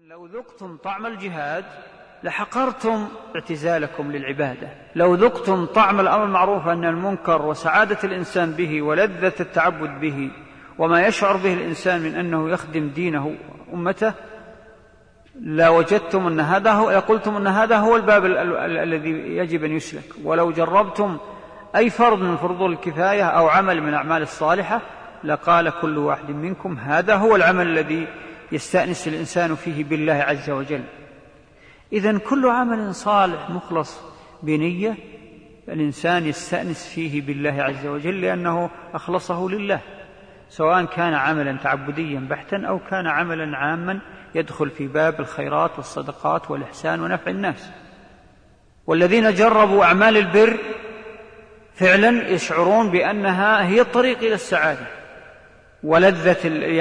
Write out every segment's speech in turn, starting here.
لو ذقتم طعم الجهاد لحقرتم اعتزالكم للعبادة. لو ذقتم طعم الأمر المعروف أن المنكر وسعادة الإنسان به ولذة التعبد به وما يشعر به الإنسان من أنه يخدم دينه أمته لوجدتم أن هذا هو، لقلتم أن هذا هو الباب الذي يجب أن يسلك. ولو جربتم أي فرض من فروض الكفاية أو عمل من الأعمال الصالحة لقال كل واحد منكم هذا هو العمل الذي يستأنس الإنسان فيه بالله عز وجل. إذن كل عمل صالح مخلص بنية الإنسان يستأنس فيه بالله عز وجل لأنه أخلصه لله، سواء كان عملا تعبديا بحتا أو كان عملا عاما يدخل في باب الخيرات والصدقات والإحسان ونفع الناس. والذين جربوا أعمال البر فعلا يشعرون بأنها هي الطريق إلى السعادة ولذة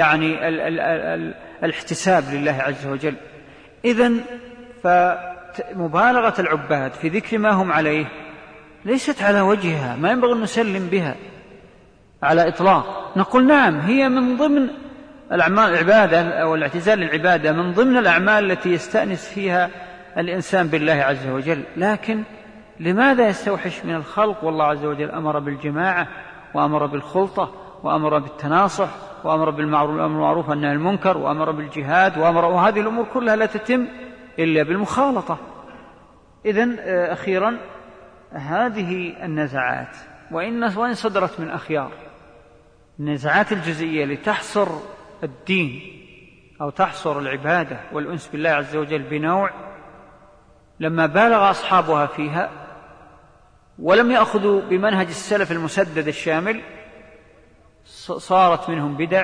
الاحتساب لله عز وجل. إذن فمبالغة العباد في ذكر ما هم عليه ليست على وجهها، ما ينبغي أن نسلم بها على إطلاق. نقول نعم هي من ضمن الأعمال العبادة أو الاعتزال للعبادة من ضمن الأعمال التي يستأنس فيها الإنسان بالله عز وجل، لكن لماذا يستوحش من الخلق؟ والله عز وجل أمر بالجماعة وأمر بالخلطة وأمر بالتناصح وأمر بالمعروف والنهي عن المنكر وأمر بالجهاد وهذه الأمور كلها لا تتم إلا بالمخالطة. إذن أخيرا هذه النزعات وإن صدرت من أخيار النزعات الجزئية لتحصر الدين أو تحصر العبادة والأنس بالله عز وجل بنوع، لما بالغ أصحابها فيها ولم يأخذوا بمنهج السلف المسدد الشامل صارت منهم بدع،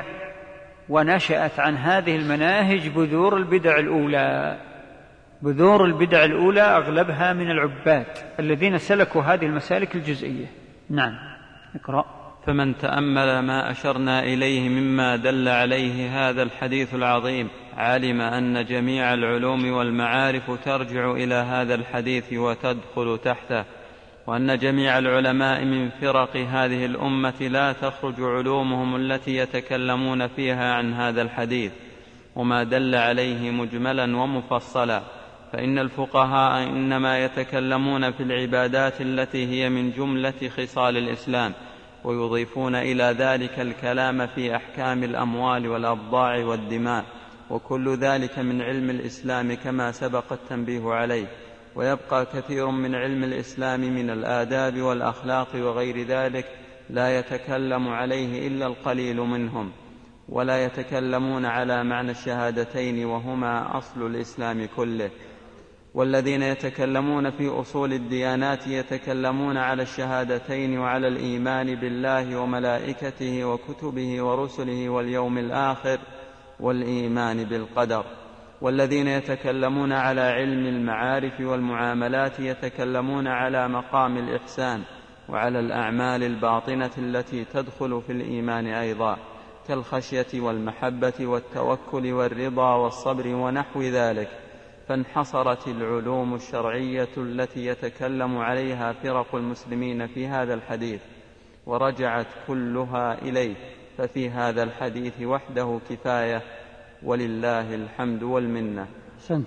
ونشأت عن هذه المناهج بذور البدع الأولى. بذور البدع الأولى أغلبها من العباد الذين سلكوا هذه المسالك الجزئية. نعم اقرأ. فمن تأمل ما أشرنا إليه مما دل عليه هذا الحديث العظيم علم أن جميع العلوم والمعارف ترجع إلى هذا الحديث وتدخل تحته، وأن جميع العلماء من فرق هذه الأمة لا تخرج علومهم التي يتكلمون فيها عن هذا الحديث وما دل عليه مجملا ومفصلا، فإن الفقهاء إنما يتكلمون في العبادات التي هي من جملة خصال الإسلام، ويضيفون إلى ذلك الكلام في أحكام الأموال والأبضاع والدماء، وكل ذلك من علم الإسلام كما سبق التنبيه عليه. ويبقى كثير من علم الإسلام من الآداب والأخلاق وغير ذلك لا يتكلم عليه إلا القليل منهم، ولا يتكلمون على معنى الشهادتين وهما أصل الإسلام كله. والذين يتكلمون في أصول الديانات يتكلمون على الشهادتين وعلى الإيمان بالله وملائكته وكتبه ورسله واليوم الآخر والإيمان بالقدر. والذين يتكلمون على علم المعارف والمعاملات يتكلمون على مقام الإحسان وعلى الأعمال الباطنة التي تدخل في الإيمان أيضا، كالخشية والمحبة والتوكل والرضا والصبر ونحو ذلك. فانحصرت العلوم الشرعية التي يتكلم عليها فرق المسلمين في هذا الحديث ورجعت كلها إليه، ففي هذا الحديث وحده كفاية ولله الحمد والمنة. أحسنت.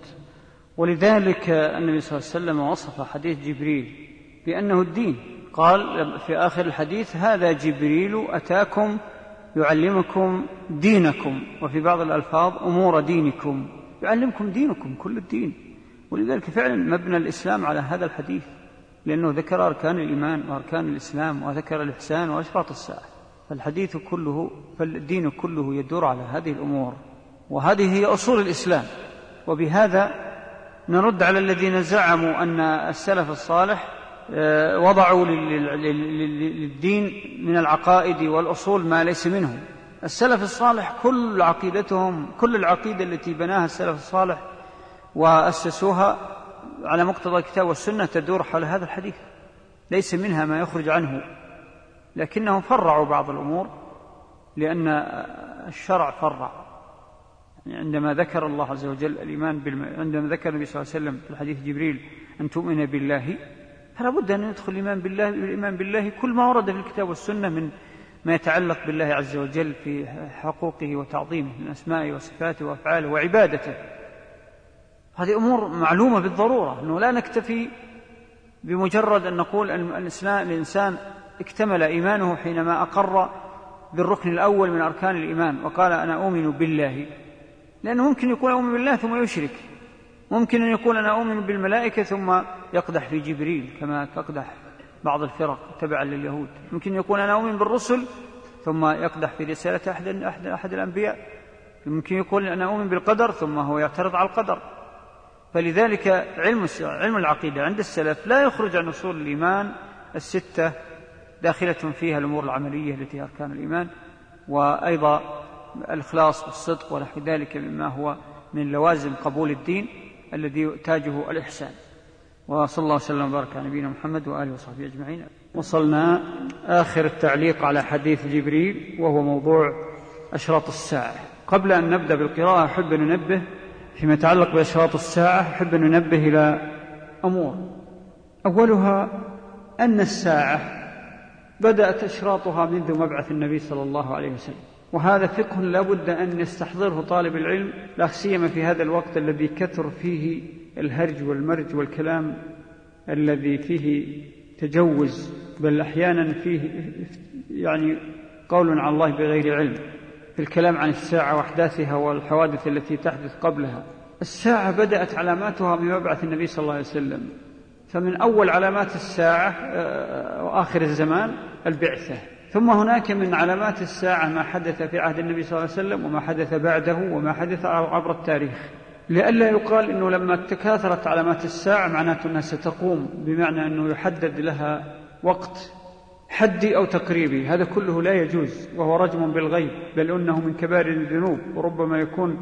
ولذلك النبي صلى الله عليه وسلم وصف حديث جبريل بأنه الدين، قال في آخر الحديث هذا جبريل أتاكم يعلمكم دينكم، وفي بعض الألفاظ أمور دينكم، يعلمكم دينكم كل الدين. ولذلك فعلا مبنى الإسلام على هذا الحديث، لأنه ذكر أركان الإيمان وأركان الإسلام وذكر الإحسان وأشراط الساعة. فالحديث كله فالدين كله يدور على هذه الأمور، وهذه هي أصول الإسلام. وبهذا نرد على الذين زعموا أن السلف الصالح وضعوا للدين من العقائد والأصول ما ليس منه. السلف الصالح كل عقيدتهم، كل العقيدة التي بناها السلف الصالح وأسسوها على مقتضى الكتاب والسنة تدور حول هذا الحديث، ليس منها ما يخرج عنه، لكنهم فرعوا بعض الأمور لأن الشرع فرع. يعني عندما ذكر الله عز وجل الإيمان عندما ذكر النبي صلى الله عليه وسلم في الحديث جبريل أن تؤمن بالله، فلا بد أن يدخل الإيمان بالله كل ما ورد في الكتاب والسنة من ما يتعلق بالله عز وجل في حقوقه وتعظيمه من أسمائه وصفاته وأفعاله وعبادته. هذه أمور معلومة بالضرورة، أنه لا نكتفي بمجرد أن نقول أن الإنسان اكتمل إيمانه حينما أقر بالركن الأول من أركان الإيمان وقال أنا أؤمن بالله، لأنه ممكن يقول أؤمن بالله ثم يشرك، ممكن أن يقول أنا أؤمن بالملائكة ثم يقدح في جبريل كما تقدح بعض الفرق تبعا لليهود، ممكن يقول أنا أؤمن بالرسل ثم يقدح في رسالة أحد الأنبياء، ممكن يقول أنا أؤمن بالقدر ثم هو يعترض على القدر. فلذلك علم العقيدة عند السلف لا يخرج عن أصول الإيمان الستة، داخلة فيها الأمور العملية التي أركان الإيمان، وأيضا الإخلاص والصدق ونحو ذلك مما هو من لوازم قبول الدين الذي تاجه الإحسان. وصلى الله وسلم وبارك على نبينا محمد وآله وصحبه أجمعين. وصلنا آخر التعليق على حديث جبريل وهو موضوع أشراط الساعة. قبل أن نبدأ بالقراءة أحب أن ننبه فيما يتعلق بأشراط الساعة، أحب أن ننبه إلى أمور. أولها أن الساعة بدأت أشراطها منذ مبعث النبي صلى الله عليه وسلم، وهذا فقه لا بد أن يستحضره طالب العلم، لا سيما في هذا الوقت الذي كثر فيه الهرج والمرج والكلام الذي فيه تجوز، بل أحيانا فيه يعني قول على الله بغير علم في الكلام عن الساعة وأحداثها والحوادث التي تحدث قبلها. الساعة بدأت علاماتها بمبعث النبي صلى الله عليه وسلم، فمن أول علامات الساعة وآخر الزمان البعثة، ثم هناك من علامات الساعة ما حدث في عهد النبي صلى الله عليه وسلم وما حدث بعده وما حدث عبر التاريخ، لئلا يقال إنه لما تكاثرت علامات الساعة معناته أنها ستقوم، بمعنى أنه يحدد لها وقت حدي أو تقريبي، هذا كله لا يجوز وهو رجم بالغيب، بل إنه من كبائر الذنوب وربما يكون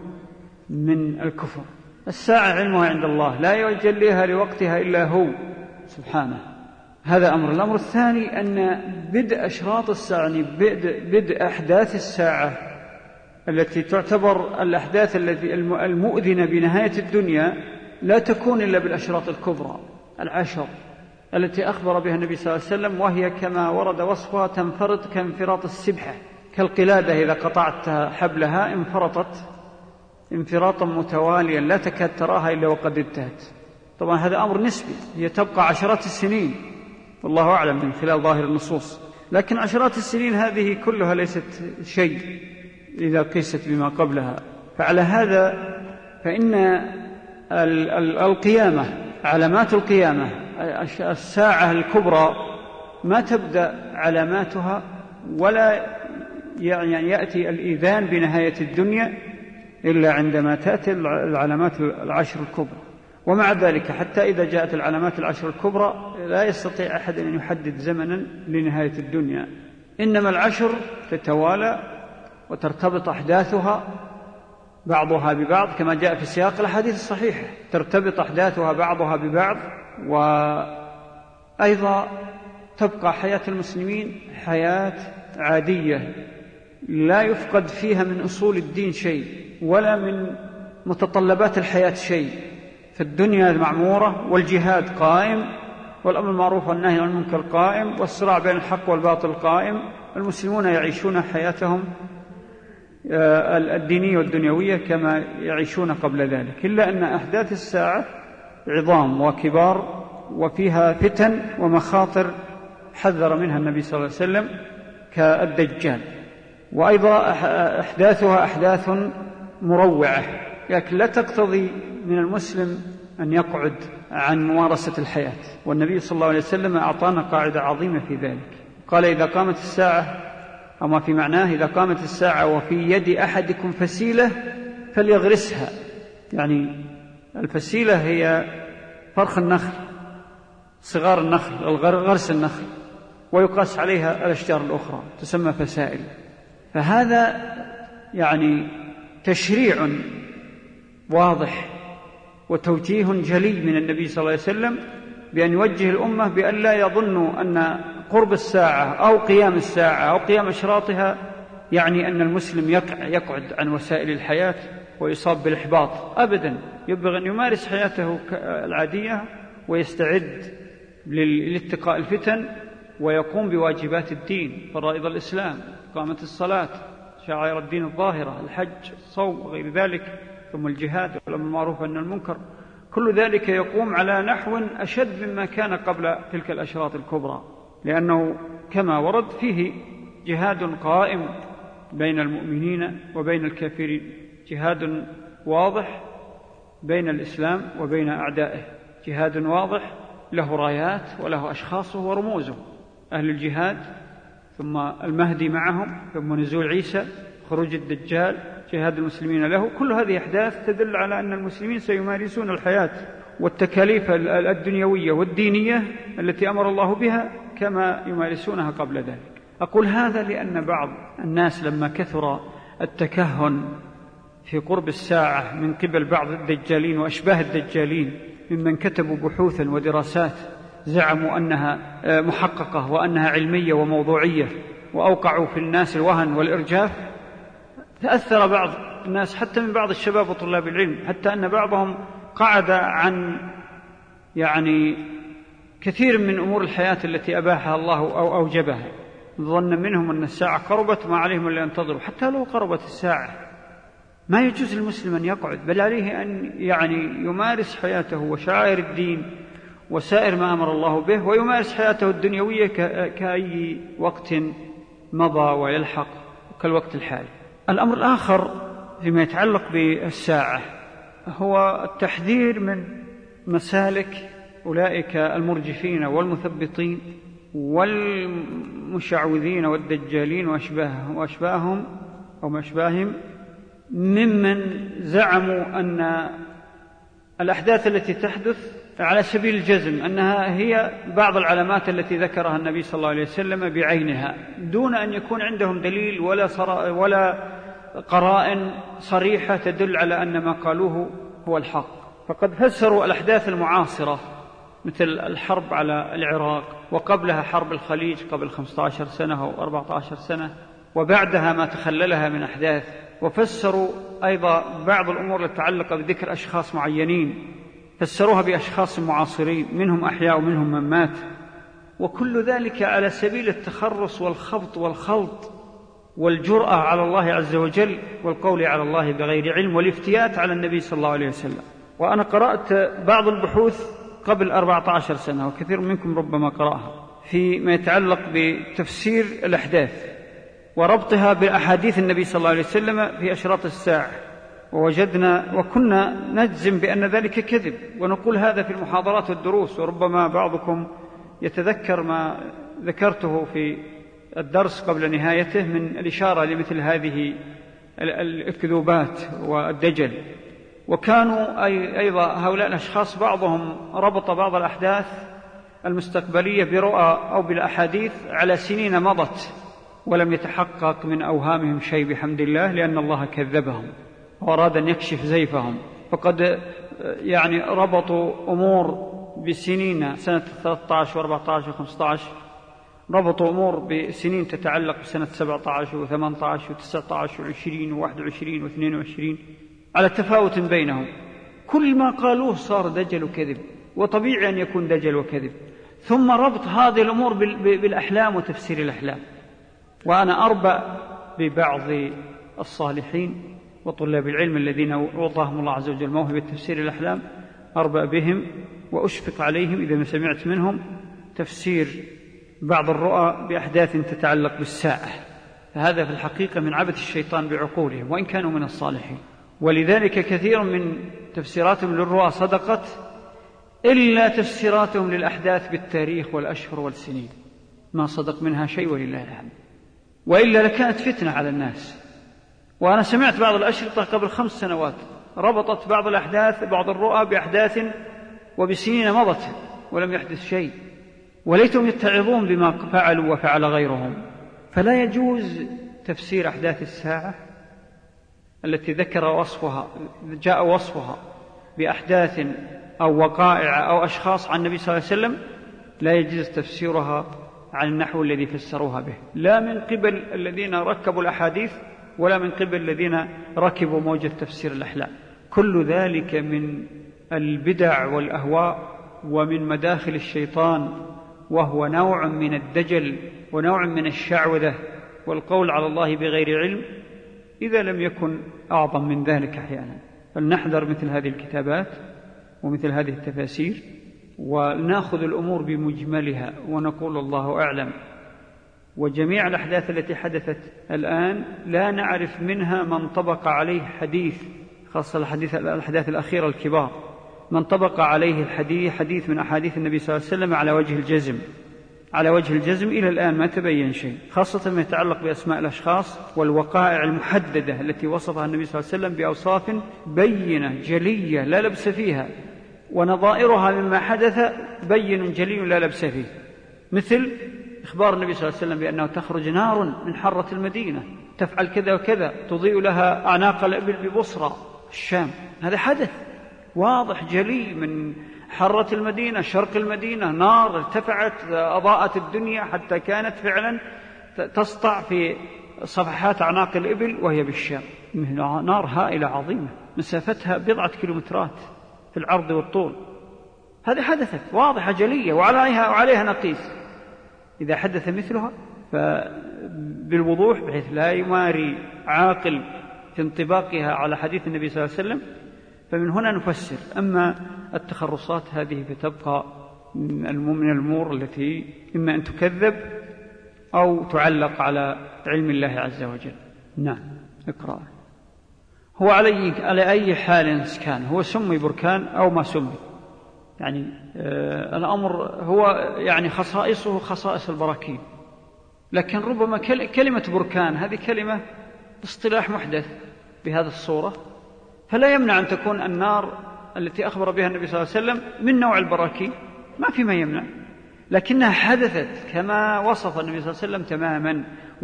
من الكفر. الساعة علمها عند الله لا يجليها لوقتها إلا هو سبحانه، هذا أمر. الأمر الثاني أن بدء أشراط الساعة، يعني بدء أحداث الساعة التي تعتبر الأحداث التي المؤذنة بنهاية الدنيا لا تكون إلا بالأشراط الكبرى العشر التي أخبر بها النبي صلى الله عليه وسلم، وهي كما ورد وصفها تنفرط كانفراط السبحة، كالقلادة إذا قطعت حبلها انفرطت انفراطا متواليا لا تكاد تراها إلا وقد انتهت. طبعا هذا أمر نسبي، هي تبقى عشرات السنين والله أعلم من خلال ظاهر النصوص، لكن عشرات السنين هذه كلها ليست شيء إذا قيست بما قبلها. فعلى هذا فإن القيامة، علامات القيامة، الساعة الكبرى ما تبدأ علاماتها ولا يعني يأتي الإذان بنهاية الدنيا إلا عندما تأتي العلامات العشر الكبرى. ومع ذلك حتى إذا جاءت العلامات العشر الكبرى لا يستطيع أحد أن يحدد زمنا لنهاية الدنيا، إنما العشر تتوالى وترتبط أحداثها بعضها ببعض كما جاء في سياق الحديث الصحيح، ترتبط أحداثها بعضها ببعض. وأيضا تبقى حياة المسلمين حياة عادية لا يفقد فيها من أصول الدين شيء ولا من متطلبات الحياة شيء، فالدنيا معمورة والجهاد قائم والأمر المعروف والنهي عن المنكر قائم والصراع بين الحق والباطل قائم، المسلمون يعيشون حياتهم الدينية والدنيوية كما يعيشون قبل ذلك، إلا أن أحداث الساعة عظام وكبار وفيها فتن ومخاطر حذر منها النبي صلى الله عليه وسلم كالدجال، وأيضا أحداثها أحداث مروعة، لكن لا تقتضي من المسلم أن يقعد عن ممارسة الحياة. والنبي صلى الله عليه وسلم أعطانا قاعدة عظيمة في ذلك، قال إذا قامت الساعة، أما في معناه إذا قامت الساعة وفي يد أحدكم فسيلة فليغرسها، يعني الفسيلة هي فرخ النخل، صغار النخل، غرس النخل، ويقاس عليها الأشجار الأخرى تسمى فسائل. فهذا يعني تشريع واضح وتوجيه جلي من النبي صلى الله عليه وسلم بأن يوجه الأمة بأن لا يظنوا أن قرب الساعة أو قيام الساعة أو قيام أشراطها يعني أن المسلم يقعد عن وسائل الحياة ويصاب بالإحباط، أبدا، يبغى أن يمارس حياته العادية ويستعد لاتقاء الفتن ويقوم بواجبات الدين، فرائض الإسلام، إقامة الصلاة، شعائر الدين الظاهرة، الحج، الصوم وغير ذلك، ثم الجهاد والأمر بالمعروف والنهي عن المنكر. كل ذلك يقوم على نحو أشد مما كان قبل تلك الأشراط الكبرى، لأنه كما ورد فيه جهاد قائم بين المؤمنين وبين الكافرين، جهاد واضح بين الإسلام وبين أعدائه، جهاد واضح له رايات وله أشخاصه ورموزه، أهل الجهاد، ثم المهدي معهم، ثم نزول عيسى، خروج الدجال، جهاد المسلمين له. كل هذه أحداث تدل على أن المسلمين سيمارسون الحياة والتكاليف الدنيوية والدينية التي أمر الله بها كما يمارسونها قبل ذلك. أقول هذا لأن بعض الناس لما كثر التكهن في قرب الساعة من قبل بعض الدجالين وأشباه الدجالين ممن كتبوا بحوثا ودراسات زعموا أنها محققة وأنها علمية وموضوعية، وأوقعوا في الناس الوهن والإرجاف، تأثر بعض الناس حتى من بعض الشباب وطلاب العلم، حتى أن بعضهم قعد عن كثير من أمور الحياة التي أباحها الله أو أوجبها، ظن منهم أن الساعة قربت ما عليهم إلا ينتظروا. حتى لو قربت الساعة ما يجوز للمسلم أن يقعد، بل عليه أن يمارس حياته وشعائر الدين وسائر ما أمر الله به، ويمارس حياته الدنيوية كأي وقت مضى ويلحق كالوقت الحالي. الأمر الآخر فيما يتعلق بالساعة هو التحذير من مسالك أولئك المرجفين والمثبطين والمشعوذين والدجالين وأشباههم أو ما أشباههم، ممن زعموا أن الأحداث التي تحدث على سبيل الجزم أنها هي بعض العلامات التي ذكرها النبي صلى الله عليه وسلم بعينها، دون أن يكون عندهم دليل ولا قرائن صريحة تدل على أن ما قالوه هو الحق. فقد فسروا الأحداث المعاصرة مثل الحرب على العراق، وقبلها حرب الخليج قبل 15 سنة أو 14 سنة، وبعدها ما تخللها من أحداث، وفسروا أيضا بعض الأمور التي تتعلق بذكر أشخاص معينين، فسروها بأشخاص معاصرين منهم أحياء ومنهم من مات، وكل ذلك على سبيل التخرص والخبط والخلط والجرأة على الله عز وجل والقول على الله بغير علم والافتيات على النبي صلى الله عليه وسلم. وأنا قرأت بعض البحوث قبل 14 سنة، وكثير منكم ربما قرأها، فيما يتعلق بتفسير الأحداث وربطها بأحاديث النبي صلى الله عليه وسلم في أشراط الساعة، وكنا نجزم بأن ذلك كذب، ونقول هذا في المحاضرات والدروس، وربما بعضكم يتذكر ما ذكرته في الدرس قبل نهايته من الإشارة لمثل هذه الكذوبات والدجل. وكانوا أيضا هؤلاء الأشخاص بعضهم ربط بعض الأحداث المستقبلية برؤى أو بالأحاديث على سنين مضت ولم يتحقق من أوهامهم شيء بحمد الله، لأن الله كذبهم وأراد أن يكشف زيفهم. فقد ربطوا أمور بسنين سنة 13 و14 و15، ربطوا أمور بسنين تتعلق بسنة 17 و18 و19 و20 و21 و22 على تفاوت بينهم. كل ما قالوه صار دجل وكذب، وطبيعي أن يكون دجل وكذب. ثم ربط هذه الأمور بالأحلام وتفسير الأحلام. وأنا أربأ ببعض الصالحين وطلاب العلم الذين أعطاهم الله عز وجل موهبة تفسير الأحلام، أربأ بهم وأشفق عليهم إذا ما سمعت منهم تفسير بعض الرؤى بأحداث تتعلق بالساعة. فهذا في الحقيقة من عبث الشيطان بعقولهم وإن كانوا من الصالحين. ولذلك كثير من تفسيراتهم للرؤى صدقت، إلا تفسيراتهم للأحداث بالتاريخ والأشهر والسنين ما صدق منها شيء ولله الحمد، وإلا لكانت فتنة على الناس. وأنا سمعت بعض الأشرطة قبل 5 سنوات ربطت بعض الأحداث بعض الرؤى بأحداث وبسنين مضت ولم يحدث شيء، وليتهم يتعظون بما فعلوا وفعل غيرهم. فلا يجوز تفسير أحداث الساعة التي جاء وصفها بأحداث أو وقائع أو أشخاص عن النبي صلى الله عليه وسلم، لا يجوز تفسيرها عن النحو الذي فسروها به، لا من قبل الذين ركبوا الأحاديث ولا من قبل الذين ركبوا موجة تفسير الأحلام. كل ذلك من البدع والأهواء ومن مداخل الشيطان، وهو نوع من الدجل ونوع من الشعوذة والقول على الله بغير علم، إذا لم يكن أعظم من ذلك أحيانا. فلنحذر مثل هذه الكتابات ومثل هذه التفاسير، ونأخذ الأمور بمجملها ونقول الله أعلم. وجميع الأحداث التي حدثت الآن لا نعرف منها من طبق عليه حديث، خاصة الأحداث الأخيرة الكبار، من طبق عليه حديث من أحاديث النبي صلى الله عليه وسلم على وجه الجزم إلى الآن ما تبين شيء، خاصة ما يتعلق بأسماء الأشخاص والوقائع المحددة التي وصفها النبي صلى الله عليه وسلم بأوصاف بينة جلية لا لبس فيها، ونظائرها مما حدث بين جلي لا لبس فيه، مثل إخبار النبي صلى الله عليه وسلم بأنه تخرج نار من حرة المدينة تفعل كذا وكذا، تضيء لها أعناق الإبل ببصرى الشام. هذا حدث واضح جلي من حرة المدينة، شرق المدينة، نار ارتفعت أضاءت الدنيا حتى كانت فعلا تسطع في صفحات أعناق الإبل وهي بالشام. نار هائلة عظيمة مسافتها 10 كيلومترات في العرض والطول. هذه حدثت واضحة جلية وعليها نقيس. إذا حدث مثلها فبالوضوح بحيث لا يماري عاقل في انطباقها على حديث النبي صلى الله عليه وسلم، فمن هنا نفسر. أما التخرصات هذه فتبقى من الأمور التي إما أن تكذب أو تعلق على علم الله عز وجل. نعم، اقرأ. هو على أي حال كان، هو سمي بركان أو ما سمي، يعني الأمر هو يعني خصائصه خصائص البراكين، لكن ربما كلمة بركان هذه كلمة اصطلاح محدث بهذه الصورة، فلا يمنع أن تكون النار التي أخبر بها النبي صلى الله عليه وسلم من نوع البراكين، ما في ما يمنع، لكنها حدثت كما وصف النبي صلى الله عليه وسلم تماما،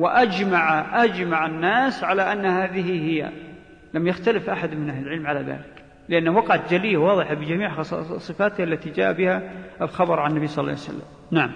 وأجمع الناس على أن هذه هي، لم يختلف أحد من أهل العلم على ذلك، لأن وقعت جلية واضحة بجميع صفاتها التي جاء بها الخبر عن النبي صلى الله عليه وسلم. نعم.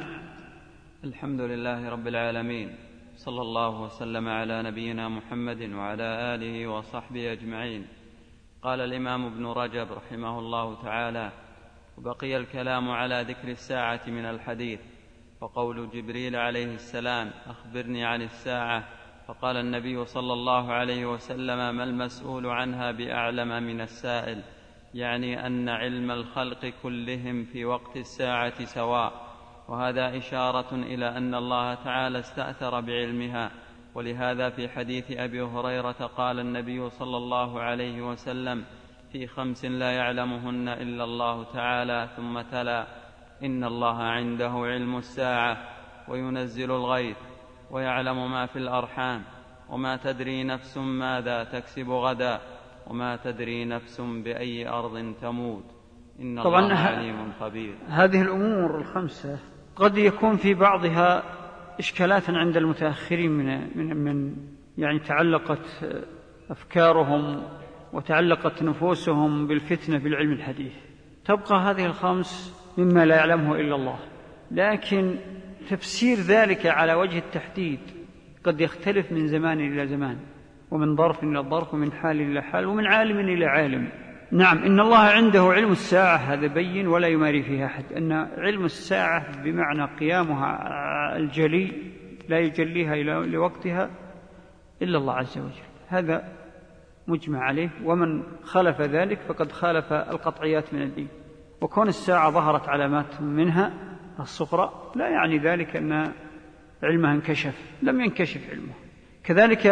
الحمد لله رب العالمين، صلى الله وسلم على نبينا محمد وعلى آله وصحبه أجمعين. قال الإمام ابن رجب رحمه الله تعالى: وبقي الكلام على ذكر الساعة من الحديث، وقول جبريل عليه السلام: أخبرني عن الساعة، فقال النبي صلى الله عليه وسلم: ما المسؤول عنها بأعلم من السائل، يعني أن علم الخلق كلهم في وقت الساعة سواء، وهذا إشارة إلى أن الله تعالى استأثر بعلمها. ولهذا في حديث أبي هريرة قال النبي صلى الله عليه وسلم: في 5 لا يعلمهن إلا الله تعالى، ثم تلا: إن الله عنده علم الساعة وينزل الغيث ويعلم ما في الأرحام وما تدري نفس ماذا تكسب غدا وما تدري نفس بأي أرض تموت إن الله عليم خبير. هذه الأمور الخمسة قد يكون في بعضها إشكالات عند المتأخرين من يعني تعلقت أفكارهم وتعلقت نفوسهم بالفتنة بالعلم الحديث. تبقى هذه الخمس مما لا يعلمه إلا الله، لكن تفسير ذلك على وجه التحديد قد يختلف من زمان إلى زمان، ومن ظرف إلى ظرف، ومن حال إلى حال، ومن عالم إلى عالم. نعم، إن الله عنده علم الساعة، هذا بين ولا يماري فيه أحد، أن علم الساعة بمعنى قيامها الجلي لا يجليها لوقتها إلا الله عز وجل، هذا مجمع عليه، ومن خالف ذلك فقد خالف القطعيات من الدين. وكون الساعة ظهرت علامات منها الصغرى لا يعني ذلك أن علمها انكشف، لم ينكشف علمه. كذلك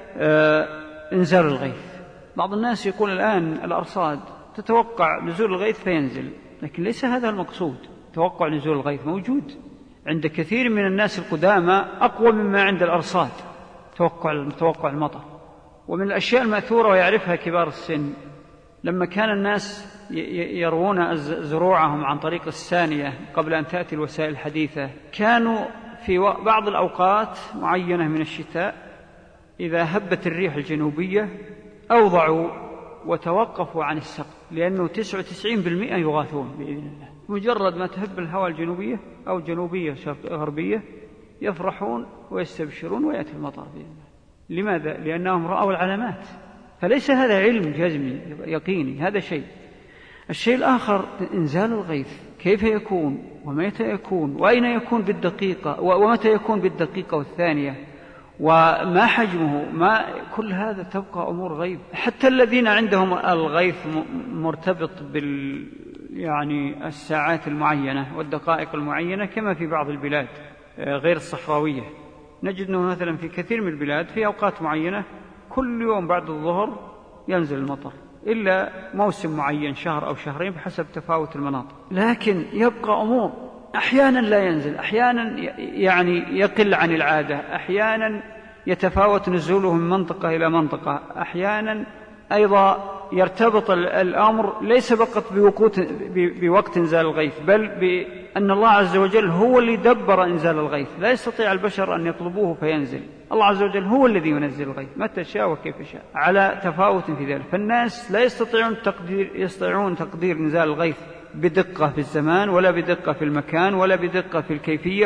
إنزال الغيث، بعض الناس يقول الآن الأرصاد تتوقع نزول الغيث فينزل، لكن ليس هذا المقصود. توقع نزول الغيث موجود عند كثير من الناس القدامى، أقوى مما عند الأرصاد توقع المطر. ومن الأشياء المأثورة ويعرفها كبار السن، لما كان الناس يروون زروعهم عن طريق الثانية قبل أن تأتي الوسائل الحديثة، كانوا في بعض الأوقات معينة من الشتاء إذا هبت الريح الجنوبية أوضعوا وتوقفوا عن السقي، لأنه 99% يغاثون بإذن الله. مجرد ما تهب الهواء الجنوبية أو جنوبية غربية يفرحون ويستبشرون ويأتي المطر بإذن الله. لماذا؟ لأنهم رأوا العلامات. فليس هذا علم جزمي يقيني، هذا شيء. الشيء الآخر إنزال الغيث، كيف يكون ومتى يكون وأين يكون بالدقيقة ومتى يكون بالدقيقة والثانية وما حجمه، ما كل هذا تبقى أمور غيب. حتى الذين عندهم الغيث مرتبط يعني الساعات المعينة والدقائق المعينة كما في بعض البلاد غير الصحراوية. نجد أنه مثلا في كثير من البلاد في أوقات معينة كل يوم بعد الظهر ينزل المطر، إلا موسم معين شهر أو شهرين بحسب تفاوت المناطق. لكن يبقى أمور أحيانا لا ينزل، أحيانا يعني يقل عن العادة، أحيانا يتفاوت نزوله من منطقة إلى منطقة، أحيانا أيضا يرتبط الأمر ليس فقط بوقت إنزال الغيث، بل بأن الله عز وجل هو اللي دبر إنزال الغيث، لا يستطيع البشر أن يطلبوه فينزل، الله عز وجل هو الذي ينزل الغيث متى شاء وكيف شاء على تفاوت في ذلك. فالناس لا يستطيعون تقدير إنزال الغيث بدقة في الزمان، ولا بدقة في المكان، ولا بدقة في الكيفية،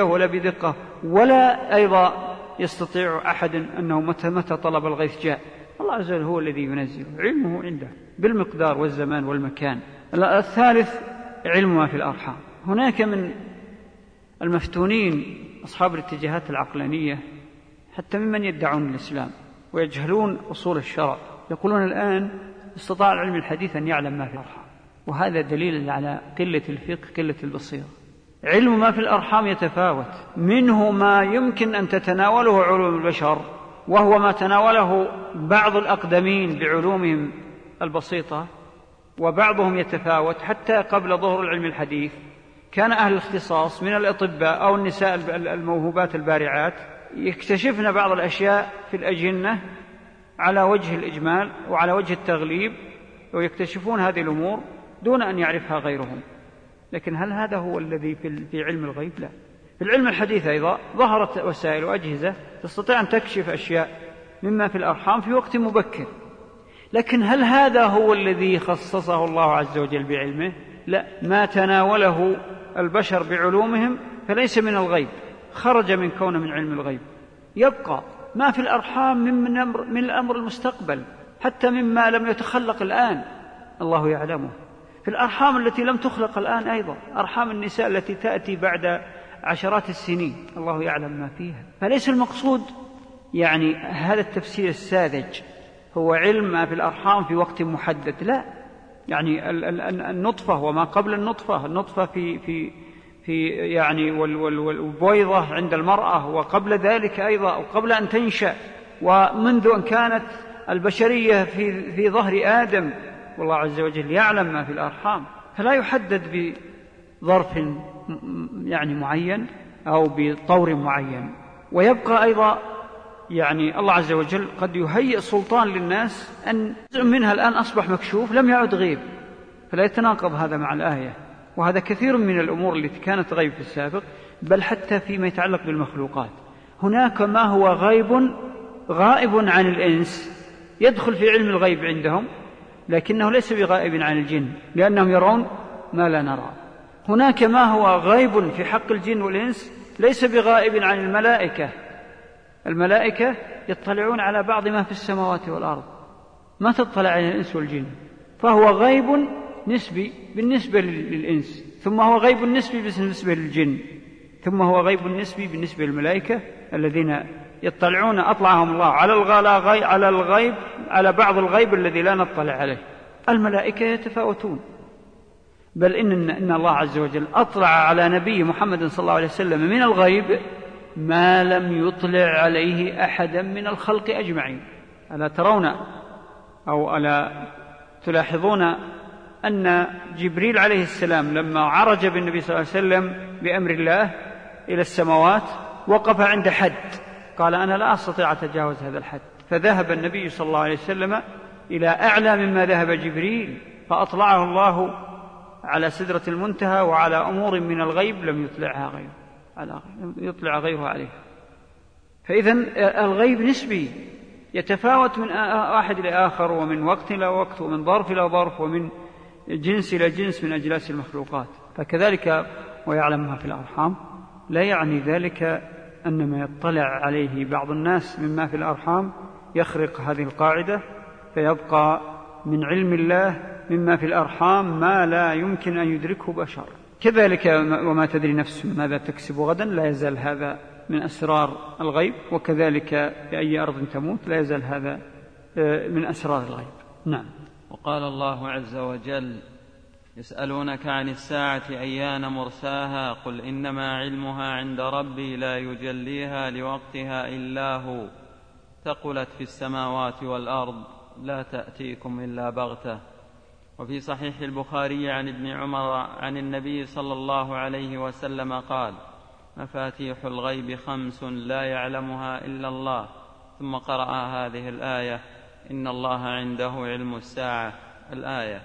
ولا أيضا يستطيع أحد أنه متى طلب الغيث جاء. الله عز وجل هو الذي ينزل، علمه عنده بالمقدار والزمان والمكان. الثالث علم ما في الأرحام. هناك من المفتونين أصحاب الاتجاهات العقلانية حتى ممن يدعون الإسلام ويجهلون أصول الشرع، يقولون الآن استطاع العلم الحديث أن يعلم ما في الأرحام، وهذا دليل على قلة الفقه، قلة البصيرة. علم ما في الأرحام يتفاوت، منه ما يمكن أن تتناوله علوم البشر، وهو ما تناوله بعض الأقدمين بعلومهم البسيطة، وبعضهم يتفاوت. حتى قبل ظهور العلم الحديث كان أهل الاختصاص من الأطباء أو النساء الموهوبات البارعات يكتشفن بعض الأشياء في الأجنة على وجه الإجمال وعلى وجه التغليب، ويكتشفون هذه الأمور دون أن يعرفها غيرهم. لكن هل هذا هو الذي في علم الغيب؟ لا. في العلم الحديث أيضا ظهرت وسائل وأجهزة تستطيع أن تكشف أشياء مما في الأرحام في وقت مبكر، لكن هل هذا هو الذي خصصه الله عز وجل بعلمه؟ لا. ما تناوله البشر بعلومهم فليس من الغيب، خرج من كونه من علم الغيب. يبقى ما في الأرحام من الأمر المستقبل، حتى مما لم يتخلق الآن الله يعلمه. في الأرحام التي لم تخلق الآن أيضا، أرحام النساء التي تأتي بعد عشرات السنين الله يعلم ما فيها. فليس المقصود يعني هذا التفسير الساذج هو علم ما في الأرحام في وقت محدد، لا. يعني النطفة وما قبل النطفة في يعني والبويضة عند المرأة، وقبل ذلك أيضا وقبل أن تنشأ، ومنذ أن كانت البشرية في ظهر آدم، والله عز وجل يعلم ما في الأرحام، فلا يحدد بظرف يعني معين أو بطور معين. ويبقى أيضا يعني الله عز وجل قد يهيئ سلطان للناس أن منها الآن أصبح مكشوف لم يعد غيب، فلا يتناقض هذا مع الآية. وهذا كثير من الأمور التي كانت غيب في السابق، بل حتى فيما يتعلق بالمخلوقات هناك ما هو غائب عن الإنس يدخل في علم الغيب عندهم، لكنه ليس بغائب عن الجن لأنهم يرون ما لا نرى. هناك ما هو غيب في حق الجن والإنس ليس بغائب عن الملائكة يطلعون على بعض ما في السماوات والأرض، ما تطلع على الإنس والجن، فهو غيب نسبي بالنسبة للإنس، ثم هو غيب نسبي بالنسبة للجن، ثم هو غيب نسبي بالنسبة للملائكة الذين يطلعون أطلعهم الله على بعض الغيب الذي لا نطلع عليه. الملائكة يتفاوتون، بل إن الله عز وجل أطلع على نبي محمد صلى الله عليه وسلم من الغيب ما لم يطلع عليه أحدا من الخلق أجمعين. ألا ترون أو ألا تلاحظون أن جبريل عليه السلام لما عرج بالنبي صلى الله عليه وسلم بأمر الله إلى السماوات وقف عند حد، قال أنا لا أستطيع أتجاوز هذا الحد، فذهب النبي صلى الله عليه وسلم إلى أعلى مما ذهب جبريل، فأطلعه الله على سدرة المنتهى وعلى أمور من الغيب لم يطلع غيره عليه. فإذن الغيب نسبي يتفاوت من واحد إلى آخر، ومن وقت إلى وقت، ومن ظرف إلى ظرف، ومن جنس إلى جنس من أجلاس المخلوقات. فكذلك ويعلم ما في الأرحام لا يعني ذلك أن ما يطلع عليه بعض الناس مما في الأرحام يخرق هذه القاعدة، فيبقى من علم الله مما في الأرحام ما لا يمكن أن يدركه بشر. كذلك وما تدري نفس ماذا تكسب غدا، لا يزال هذا من أسرار الغيب، وكذلك في أي أرض تموت لا يزال هذا من أسرار الغيب. نعم. وقال الله عز وجل يسألونك عن الساعة أيان مرساها قل إنما علمها عند ربي لا يجليها لوقتها إلا هو ثقلت في السماوات والأرض لا تأتيكم إلا بغتة. وفي صحيح البخاري عن ابن عمر عن النبي صلى الله عليه وسلم قال مفاتيح الغيب 5 لا يعلمها إلا الله، ثم قرأ هذه الآية إن الله عنده علم الساعة الآية.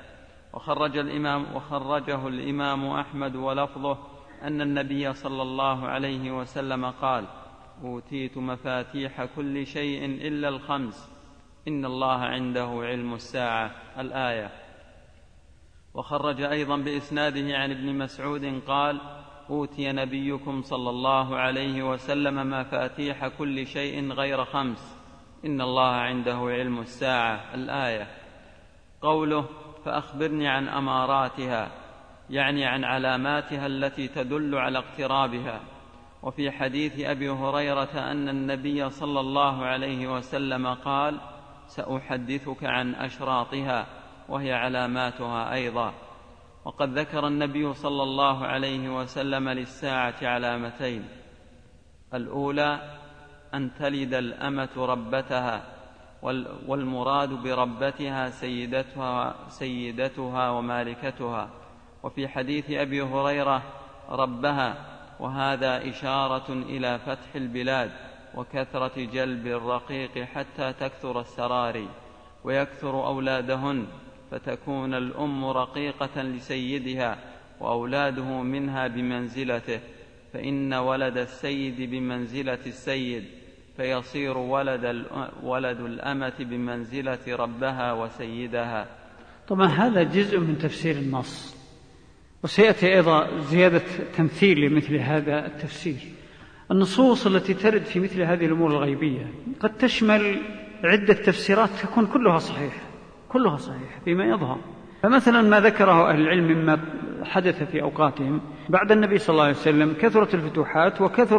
وخرجه الإمام أحمد ولفظه أن النبي صلى الله عليه وسلم قال أوتيت مفاتيح كل شيء إلا 5 إن الله عنده علم الساعة الآية. وخرج أيضا بإسناده عن ابن مسعود قال أوتي نبيكم صلى الله عليه وسلم مفاتيح كل شيء غير 5 إن الله عنده علم الساعة الآية. قوله فأخبرني عن أماراتها يعني عن علاماتها التي تدل على اقترابها. وفي حديث أبي هريرة أن النبي صلى الله عليه وسلم قال سأحدثك عن أشراطها وهي علاماتها أيضا. وقد ذكر النبي صلى الله عليه وسلم للساعة علامتين: الأولى أن تلد الأمة ربتها، والمراد بربتها سيدتها ومالكتها. وفي حديث أبي هريرة ربها، وهذا إشارة إلى فتح البلاد وكثرة جلب الرقيق حتى تكثر السراري ويكثر أولادهن، فتكون الأم رقيقة لسيدها وأولاده منها بمنزلته، فإن ولد السيد بمنزلة السيد، فيصير ولد الأمة بمنزلة ربها وسيدها. طبعا هذا جزء من تفسير النص، وسيأتي أيضا زيادة تمثيل لمثل هذا التفسير. النصوص التي ترد في مثل هذه الأمور الغيبية قد تشمل عدة تفسيرات تكون كلها صحيحة فيما يظهر. فمثلا ما ذكره أهل العلم مما حدث في أوقاتهم بعد النبي صلى الله عليه وسلم كثرت الفتوحات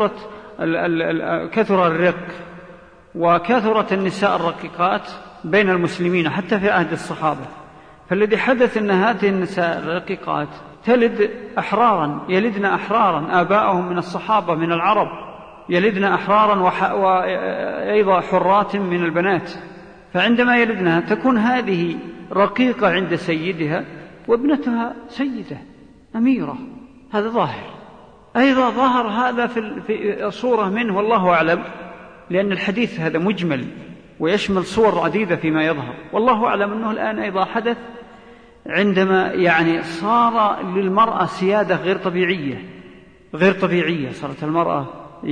كثر الرق وكثرت النساء الرقيقات بين المسلمين حتى في عهد الصحابة. فالذي حدث أن هذه النساء الرقيقات يلدن أحرارا آباءهم من الصحابة من العرب يلدن أحرارا وأيضا حرات من البنات، فعندما يلدنها تكون هذه رقيقة عند سيدها وابنتها سيدة أميرة. هذا ظاهر. أيضا ظهر هذا في صورة منه والله أعلم، لأن الحديث هذا مجمل ويشمل صور عديدة فيما يظهر، والله أعلم أنه الآن أيضا حدث عندما صار للمرأة سيادة غير طبيعية. صارت المرأة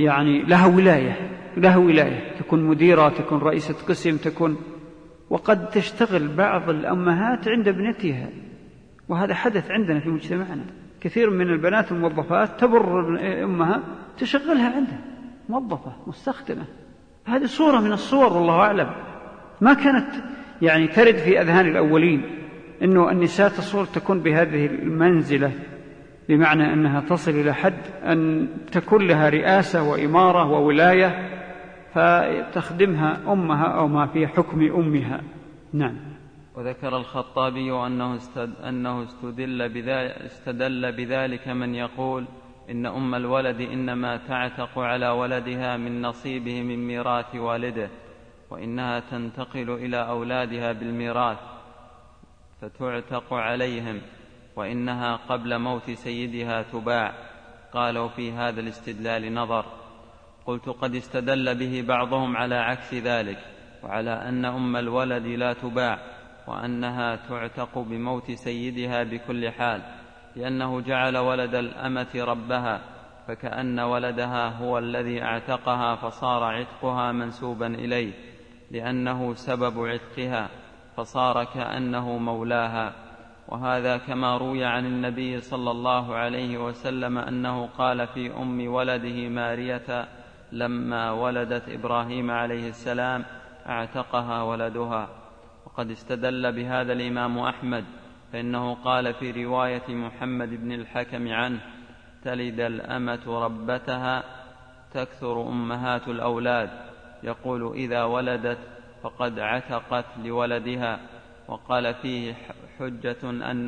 لها ولاية، تكون مديرة، تكون رئيسة قسم، وقد تشتغل بعض الأمهات عند ابنتها، وهذا حدث عندنا في مجتمعنا. كثير من البنات الموظفات تبر أمها تشغلها عندها موظفة مستخدمة. هذه صورة من الصور والله أعلم، ما كانت ترد في أذهان الأولين أنه النساء تكون بهذه المنزلة، بمعنى أنها تصل إلى حد أن تكون لها رئاسة وإمارة وولاية فتخدمها أمها أو ما في حكم أمها. نعم. وذكر الخطابي أنه استدل بذلك من يقول إن أم الولد إنما تعتق على ولدها من نصيبه من ميراث والده، وإنها تنتقل إلى أولادها بالميراث فتعتق عليهم، وإنها قبل موت سيدها تباع. قالوا في هذا الاستدلال نظر. قلت قد استدل به بعضهم على عكس ذلك، وعلى أن أم الولد لا تباع، وأنها تعتق بموت سيدها بكل حال، لأنه جعل ولد الأمة ربها، فكأن ولدها هو الذي اعتقها، فصار عتقها منسوبا إليه لأنه سبب عتقها، فصار كأنه مولاها. وهذا كما روي عن النبي صلى الله عليه وسلم أنه قال في أم ولده مارية لما ولدت إبراهيم عليه السلام اعتقها ولدها. وقد استدل بهذا الإمام أحمد، فإنه قال في رواية محمد بن الحكم عنه تلد الأمة ربتها تكثر أمهات الأولاد، يقول إذا ولدت فقد عتقت لولدها. وقال فيه حجة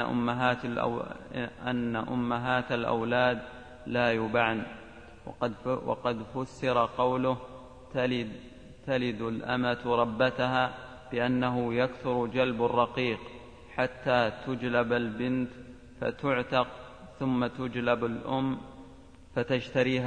أن أمهات الأولاد لا يبعن. وقد فسر قوله تلد الأمة ربتها بأنه يكثر جلب الرقيق حتى تجلب البنت فتعتق، ثم تجلب الأم فتشتريها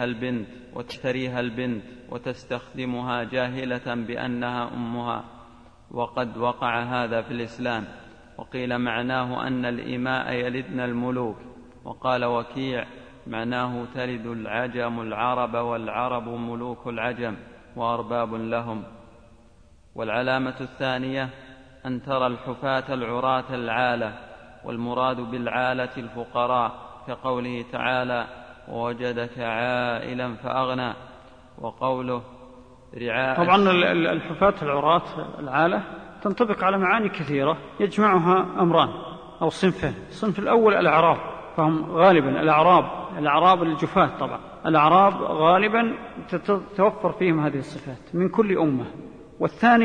البنت وتستخدمها جاهلة بأنها أمها. وقد وقع هذا في الإسلام. وقيل معناه أن الإماء يلدن الملوك. وقال وكيع معناه تلد العجم العرب والعرب ملوك العجم وأرباب لهم. والعلامة الثانية أن ترى الحفاة العراة العالة، والمراد بالعالة الفقراء، كقوله تعالى ووجدك عائلا فأغنى. وقوله رعاء. طبعا الحفاة العراة العالة تنطبق على معاني كثيرة يجمعها أمران أو صنفين. الصنف الأول الأعراب، فهم غالبا الأعراب الجفاة. طبعا الأعراب غالبا تتوفر فيهم هذه الصفات من كل أمة. والثاني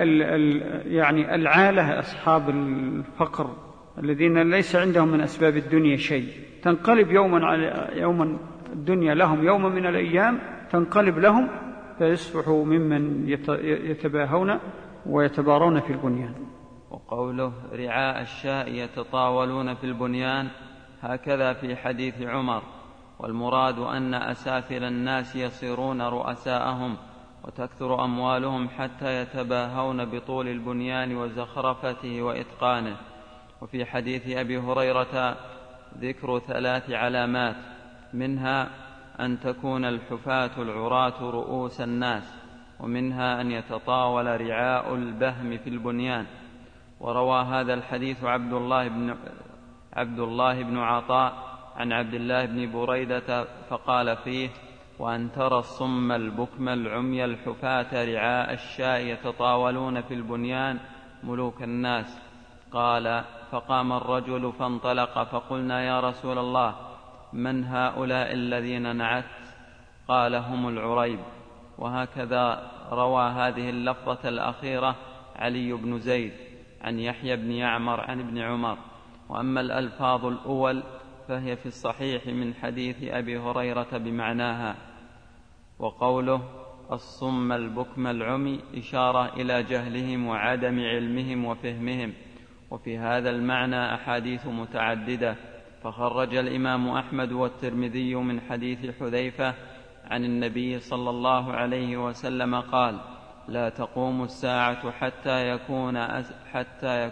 يعني العالة، أصحاب الفقر الذين ليس عندهم من أسباب الدنيا شيء، تنقلب يوما الدنيا لهم يوم من الأيام تنقلب لهم فيصبحوا ممن يتباهون ويتبارون في البنيان. وقوله رعاء الشاء يتطاولون في البنيان هكذا في حديث عمر. والمراد أن أسافل الناس يصيرون رؤساءهم وتكثر أموالهم حتى يتباهون بطول البنيان وزخرفته وإتقانه. وفي حديث أبي هريرة ذكر 3 علامات، منها أن تكون الحفاة العراة رؤوس الناس، ومنها أن يتطاول رعاء البهم في البنيان. وروى هذا الحديث عبد الله بن عطاء عن عبد الله بن بريدة فقال فيه وأن ترى الصم البكم العمي الحفاة رعاء الشاء يتطاولون في البنيان ملوك الناس. قال فقام الرجل فانطلق فقلنا يا رسول الله من هؤلاء الذين نعت؟ قال هم العريب. وهكذا روى هذه اللفظة الأخيرة علي بن زيد عن يحيى بن يعمر عن ابن عمر. وأما الألفاظ الأول فهي في الصحيح من حديث أبي هريرة بمعناها. وقوله الصم البكم العمي إشارة إلى جهلهم وعدم علمهم وفهمهم. وفي هذا المعنى أحاديث متعددة، فخرج الإمام أحمد والترمذي من حديث حذيفة عن النبي صلى الله عليه وسلم قال لا تقوم الساعة حتى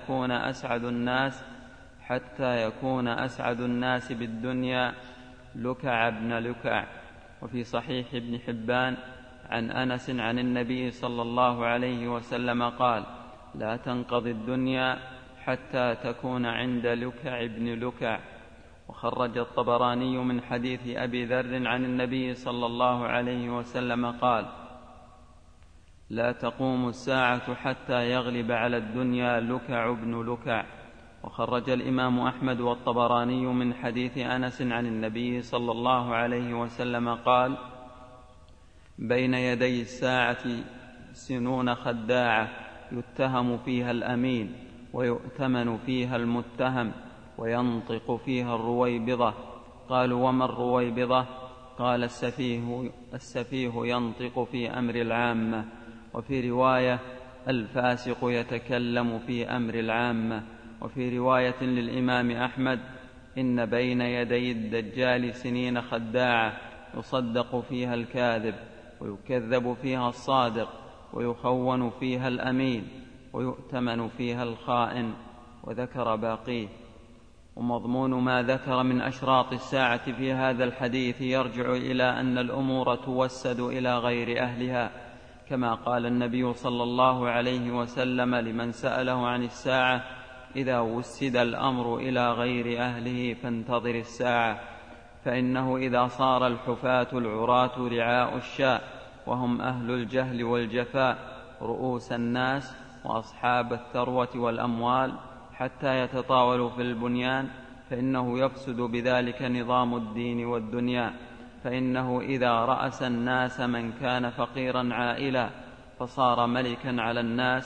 يكون أسعد الناس بالدنيا لكع بن لكع. وفي صحيح ابن حبان عن أنس عن النبي صلى الله عليه وسلم قال لا تنقضي الدنيا حتى تكون عند لكع بن لكع. وخرج الطبراني من حديث أبي ذر عن النبي صلى الله عليه وسلم قال لا تقوم الساعة حتى يغلب على الدنيا لكع بن لكع. وخرج الإمام أحمد والطبراني من حديث أنس عن النبي صلى الله عليه وسلم قال بين يدي الساعة سنون خداعة يتهم فيها الأمين ويؤتمن فيها المتهم وينطق فيها الرويبضة. قالوا وما الرويبضة؟ قال السفيه ينطق في أمر العامة. وفي رواية الفاسق يتكلم في أمر العامة. وفي رواية للإمام أحمد إن بين يدي الدجال سنين خداعة يصدق فيها الكاذب ويكذب فيها الصادق ويخون فيها الأمين ويؤتمن فيها الخائن. وذكر باقيه. ومضمون ما ذكر من أشراط الساعة في هذا الحديث يرجع إلى أن الأمور توسد إلى غير أهلها، كما قال النبي صلى الله عليه وسلم لمن سأله عن الساعة إذا وسد الأمر إلى غير أهله فانتظر الساعة. فإنه إذا صار الحفاة العراة رعاء الشاء وهم أهل الجهل والجفاء رؤوس الناس وأصحاب الثروة والأموال حتى يتطاولوا في البنيان، فإنه يفسد بذلك نظام الدين والدنيا. فإنه إذا رأس الناس من كان فقيرا عائلا فصار ملكا على الناس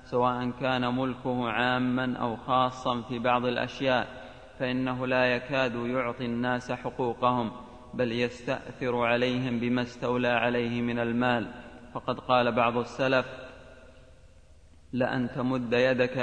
سواء كان ملكه عاما أو خاصا في بعض الأشياء، فإنه لا يكاد يعطي الناس حقوقهم، بل يستأثر عليهم بما استولى عليه من المال. فقد قال بعض السلف: لأن تمد يدك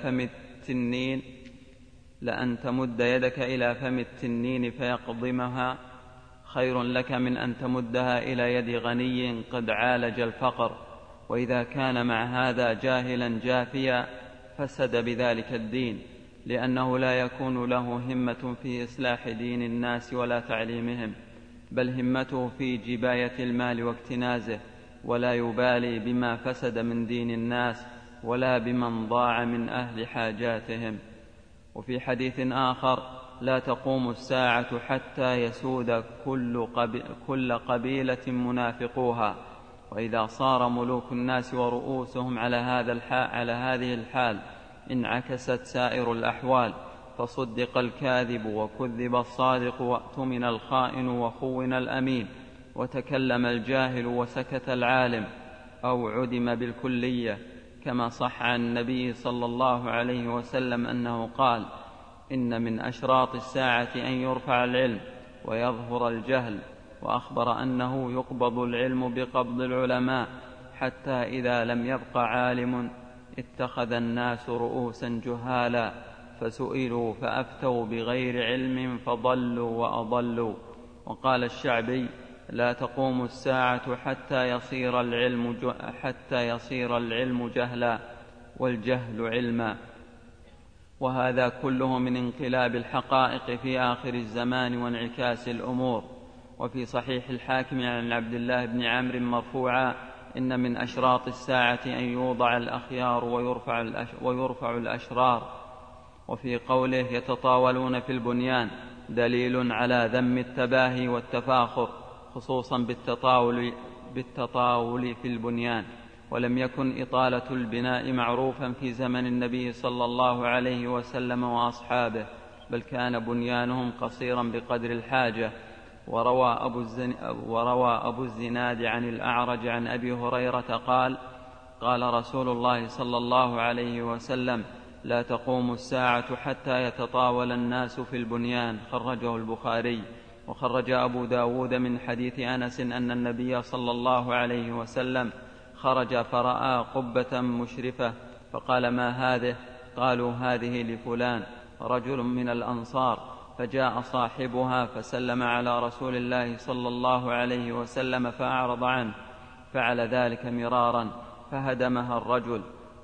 إلى فم التنين فيقضمها خير لك من أن تمدها إلى يد غني قد عالج الفقر. وإذا كان مع هذا جاهلا جافيا فسد بذلك الدين، لأنه لا يكون له همة في إصلاح دين الناس ولا تعليمهم، بل همته في جباية المال واكتنازه، ولا يبالي بما فسد من دين الناس ولا بمن ضاع من أهل حاجاتهم. وفي حديث آخر: لا تقوم الساعة حتى يسود كل قبيلة منافقوها. وإذا صار ملوك الناس ورؤوسهم على هذه الحال انعكست سائر الأحوال، فصدق الكاذب وكذب الصادق، وأتمن الخائن وخون الأمين، وتكلم الجاهل وسكت العالم، أو عدم بالكلية، كما صح عن النبي صلى الله عليه وسلم أنه قال: إن من أشراط الساعة أن يرفع العلم ويظهر الجهل. وأخبر أنه يقبض العلم بقبض العلماء، حتى إذا لم يبق عالم اتخذ الناس رؤوسا جهالا، فسئلوا فأفتوا بغير علم فضلوا وأضلوا. وقال الشعبي: لا تقوم الساعة حتى يصير العلم جهلا والجهل علما. وهذا كله من انقلاب الحقائق في آخر الزمان وانعكاس الأمور. وفي صحيح الحاكم عن عبد الله بن عمرو مرفوعا: إن من أشراط الساعة أن يوضع الأخيار ويرفع الأشرار. وفي قوله: يتطاولون في البنيان دليل على ذم التباهي والتفاخر، خصوصا بالتطاول في البنيان. ولم يكن إطالة البناء معروفا في زمن النبي صلى الله عليه وسلم وأصحابه، بل كان بنيانهم قصيرا بقدر الحاجة. وروى أبو الزناد عن الأعرج عن أبي هريرة قال: قال رسول الله صلى الله عليه وسلم: لا تقوم الساعة حتى يتطاول الناس في البنيان. خرجه البخاري. وخرج أبو داود من حديث أنس أن النبي صلى الله عليه وسلم خرج فرأى قبة مشرفة، فقال: ما هذه؟ قالوا: هذه لفلان رجل من الأنصار. فجاء صاحبها فسلم على رسول الله صلى الله عليه وسلم فأعرض عنه، فعل ذلك مرارا فهدمها الرجل.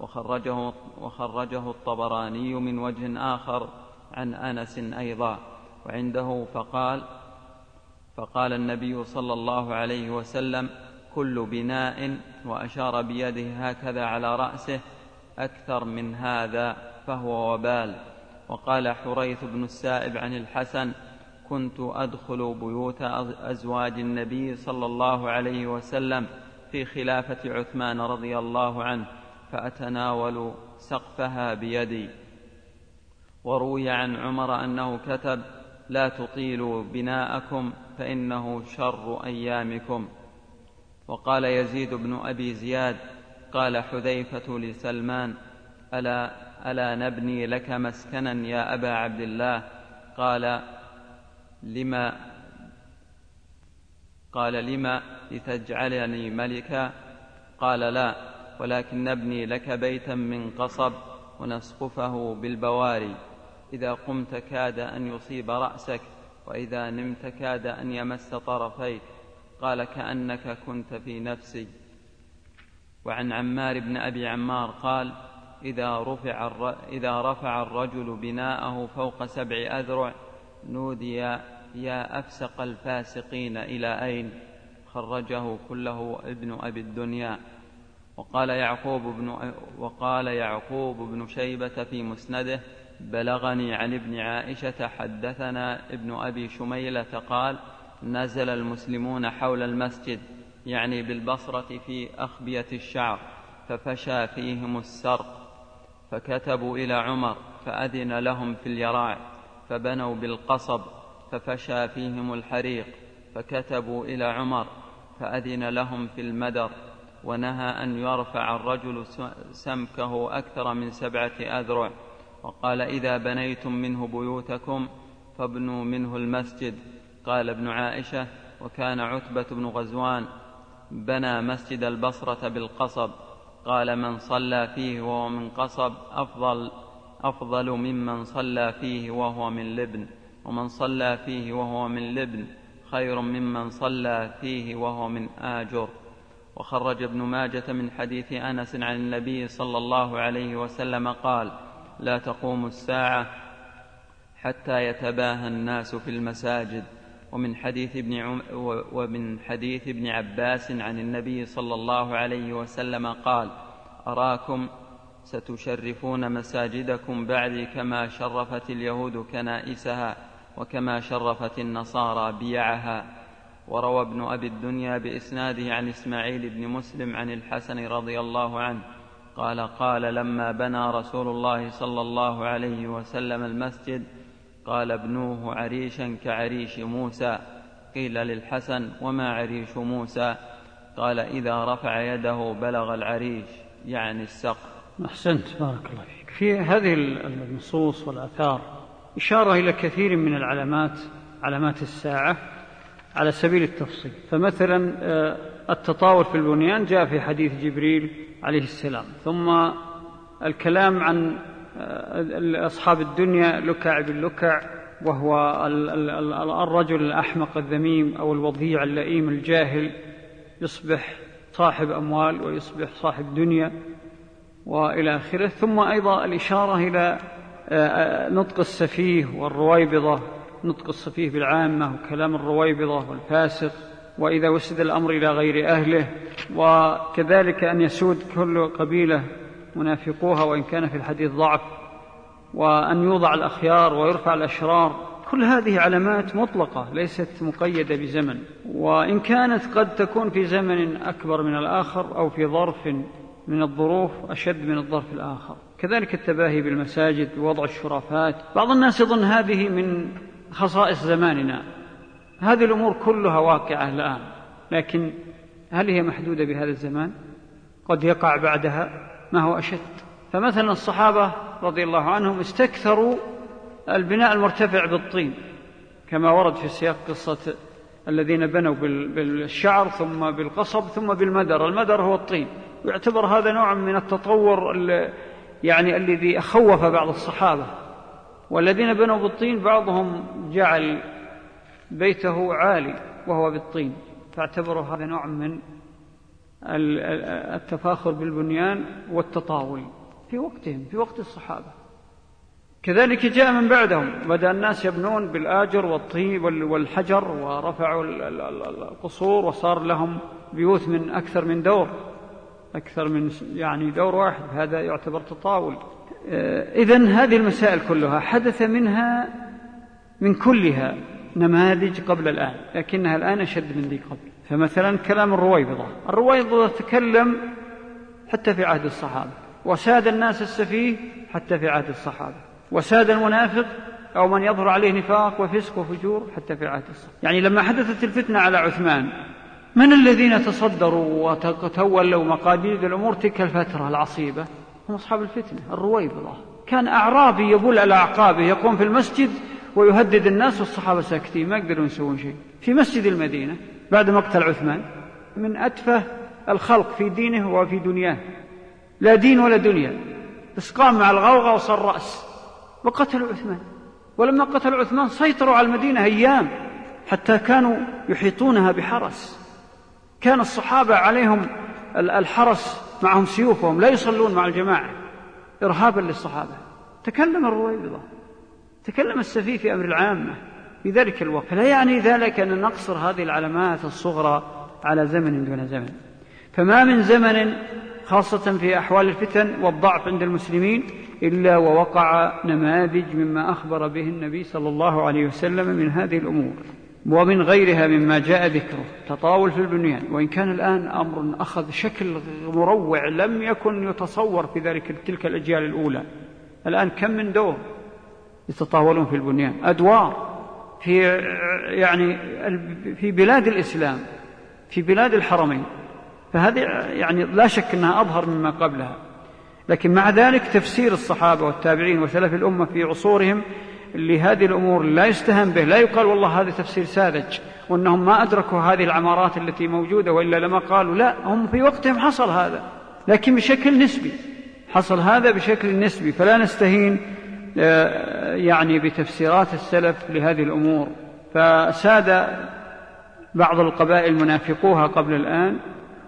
وخرجه الطبراني من وجه آخر عن أنس أيضا. وعنده فقال النبي صلى الله عليه وسلم: كل بناء، وأشار بيده هكذا على رأسه، أكثر من هذا فهو وبال. وقال حريث بن السائب عن الحسن: كنت أدخل بيوت أزواج النبي صلى الله عليه وسلم في خلافة عثمان رضي الله عنه فأتناول سقفها بيدي. وروي عن عمر أنه كتب: لا تطيلوا بناءكم فإنه شر أيامكم. وقال يزيد بن أبي زياد: قال حذيفة لسلمان: ألا نبني لك مسكنا يا أبا عبد الله؟ قال: لما لتجعلني ملكا؟ قال: لا، ولكن نبني لك بيتا من قصب ونسقفه بالبواري، إذا قمت كاد أن يصيب رأسك، وإذا نمت كاد أن يمس طرفيك. قال: كأنك كنت في نفسي. وعن عمار بن أبي عمار قال: إذا رفع الرجل بناءه فوق 7 أذرع نودي: يا أفسق الفاسقين إلى أين؟ خرجه كله ابن أبي الدنيا. وقال يعقوب بن شيبة في مسنده: بلغني عن ابن عائشة حدثنا ابن أبي شميلة قال: نزل المسلمون حول المسجد، يعني بالبصرة في أخبية الشعر، ففشى فيهم السرق، فكتبوا إلى عمر فأذن لهم في اليراع، فبنوا بالقصب، ففشى فيهم الحريق، فكتبوا إلى عمر فأذن لهم في المدر، ونهى أن يرفع الرجل سمكه أكثر من 7 أذرع، وقال: إذا بنيتم منه بيوتكم فابنوا منه المسجد. قال ابن عائشة: وكان عتبة بن غزوان بنى مسجد البصرة بالقصب. قال: من صلى فيه وهو من قصب أفضل ممن صلى فيه وهو من لبن، ومن صلى فيه وهو من لبن خير ممن صلى فيه وهو من آجر. وخرج ابن ماجة من حديث أنس عن النبي صلى الله عليه وسلم قال: لا تقوم الساعة حتى يتباهى الناس في المساجد. ومن حديث ابن عباس عن النبي صلى الله عليه وسلم قال: أراكم ستشرفون مساجدكم بعدي كما شرفت اليهود كنائسها وكما شرفت النصارى بيعها. وروى ابن أبي الدنيا بإسناده عن إسماعيل بن مسلم عن الحسن رضي الله عنه قال: لما بنى رسول الله صلى الله عليه وسلم المسجد قال: ابنوه عريشا كعريش موسى. قيل للحسن: وما عريش موسى؟ قال: إذا رفع يده بلغ العريش، يعني السقف. أحسنت، بارك الله فيك. في هذه النصوص والآثار إشارة إلى كثير من علامات الساعة على سبيل التفصيل. فمثلا التطاول في البنيان جاء في حديث جبريل عليه السلام. ثم الكلام عن أصحاب الدنيا لكع باللكع، وهو الرجل الأحمق الذميم أو الوضيع اللئيم الجاهل، يصبح صاحب أموال ويصبح صاحب دنيا وإلى آخره. ثم أيضا الإشارة إلى نطق السفيه والرويبضة، نطق السفيه بالعامة وكلام الرويبضة والفاسق، وإذا وسد الأمر إلى غير أهله، وكذلك أن يسود كل قبيلة منافقوها وإن كان في الحديث ضعف، وأن يوضع الأخيار ويرفع الأشرار. كل هذه علامات مطلقة ليست مقيدة بزمن، وإن كانت قد تكون في زمن أكبر من الآخر أو في ظرف من الظروف أشد من الظرف الآخر. كذلك التباهي بالمساجد ووضع الشرافات. بعض الناس يظن هذه من خصائص زماننا. هذه الأمور كلها واقعة الآن، لكن هل هي محدودة بهذا الزمان؟ قد يقع بعدها ما هو أشد. فمثلا الصحابة رضي الله عنهم استكثروا البناء المرتفع بالطين، كما ورد في سياق قصة الذين بنوا بالشعر ثم بالقصب ثم بالمدر. المدر هو الطين، ويعتبر هذا نوع من التطور الذي أخوف بعض الصحابة. والذين بنوا بالطين بعضهم جعل بيته عالي وهو بالطين، فاعتبروا هذا نوع من التفاخر بالبنيان والتطاول في وقتهم، في وقت الصحابة. كذلك جاء من بعدهم، بدأ الناس يبنون بالآجر والطين والحجر، ورفعوا القصور وصار لهم بيوت من أكثر من دور، أكثر من دور واحد. هذا يعتبر تطاول. إذن هذه المسائل كلها حدث منها من كلها نماذج قبل الآن، لكنها الآن أشد من ذي قبل. فمثلا كلام الرويبضة تكلم حتى في عهد الصحابة، وساد الناس السفيه حتى في عهد الصحابة، وساد المنافق أو من يظهر عليه نفاق وفسق وفجور حتى في عهد الصحابة. لما حدثت الفتنة على عثمان، من الذين تصدروا وتولوا مقاديد الأمور تلك الفترة العصيبة؟ هم أصحاب الفتنة، الرويبضة. كان أعرابي يبول على أعقابه يقوم في المسجد ويهدد الناس والصحابة ساكتين ما يقدرون يسوون شيء. في مسجد المدينة بعد مقتل عثمان، من أتفه الخلق في دينه وفي دنياه، لا دين ولا دنيا، بس قام مع الغوغة وصار رأس وقتلوا عثمان. ولما قتلوا عثمان سيطروا على المدينة أيام حتى كانوا يحيطونها بحرس. كان الصحابة عليهم الحرس معهم سيوفهم، لا يصلون مع الجماعة إرهابا للصحابة. تكلم الرويبضة، تكلم السفيه في أمر العامة في ذلك الوقت. فلا يعني ذلك أن نقصر هذه العلامات الصغرى على زمن دون زمن. فما من زمن خاصة في أحوال الفتن والضعف عند المسلمين إلا ووقع نماذج مما أخبر به النبي صلى الله عليه وسلم من هذه الأمور، ومن غيرها مما جاء ذكره. تطاول في البنيان، وإن كان الآن أمر أخذ شكل مروع لم يكن يتصور في تلك الأجيال الأولى. الآن كم من دور يتطاولون في البنيان، أدوار في بلاد الإسلام، في بلاد الحرمين. فهذه يعني لا شك أنها أظهر مما قبلها. لكن مع ذلك تفسير الصحابة والتابعين وسلف الأمة في عصورهم لهذه الأمور لا يستهان به، لا يقال والله هذا تفسير ساذج وأنهم ما أدركوا هذه العمارات التي موجودة وإلا لما قالوا، لا، هم في وقتهم حصل هذا، لكن بشكل نسبي، حصل هذا بشكل نسبي. فلا نستهين يعني بتفسيرات السلف لهذه الأمور. فساد بعض القبائل منافقوها قبل الآن،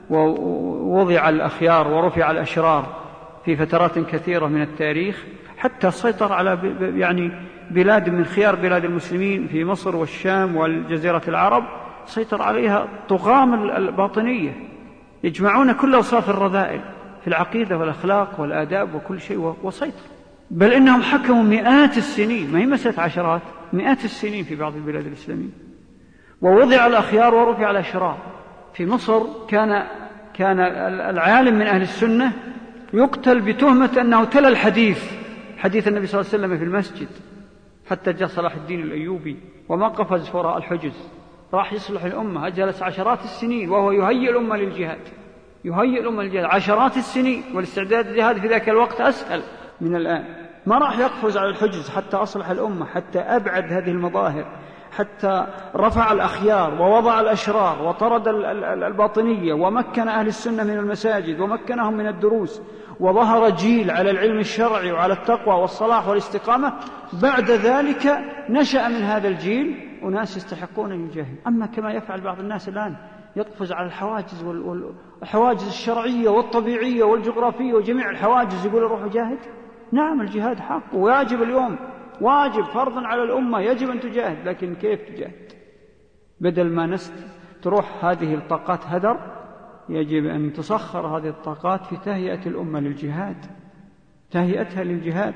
ووضع الأخيار ورفع الأشرار في فترات كثيرة من التاريخ، حتى سيطر على يعني بلاد من خيار بلاد المسلمين في مصر والشام والجزيرة العرب، سيطر عليها طغام الباطنية يجمعون كل أوصاف الرذائل في العقيدة والأخلاق والآداب وكل شيء، وسيطر. بل إنهم حكموا مئات السنين، ما هي مسألة عشرات، مئات السنين في بعض البلاد الإسلامية. ووضع الأخيار ورفع الأشرار. في مصر كان العالم من أهل السنة يقتل بتهمة أنه تلا الحديث، حديث النبي صلى الله عليه وسلم في المسجد، حتى جاء صلاح الدين الأيوبي وما قفز وراء الحجز، راح يصلح الأمة، جلس عشرات السنين وهو يهيئ الأمة للجهاد، يهيئ الأمة للجهاد عشرات السنين، والاستعداد للجهاد في ذاك الوقت أسهل من الآن. ما راح يقفز على الحجز حتى أصلح الأمة، حتى أبعد هذه المظاهر، حتى رفع الأخيار ووضع الأشرار وطرد الباطنية ومكن أهل السنة من المساجد ومكنهم من الدروس، وظهر جيل على العلم الشرعي وعلى التقوى والصلاح والاستقامة. بعد ذلك نشأ من هذا الجيل أناس يستحقون أن يجاهدوا. أما كما يفعل بعض الناس الآن، يقفز على الحواجز والحواجز الشرعية والطبيعية والجغرافية وجميع الحواجز، يقول روح جاهد. نعم، الجهاد حق وواجب اليوم، واجب فرض على الأمة، يجب أن تجاهد، لكن كيف تجاهد؟ بدل ما تروح هذه الطاقات هدر، يجب أن تسخر هذه الطاقات في تهيئة الأمة للجهاد، تهيئتها للجهاد.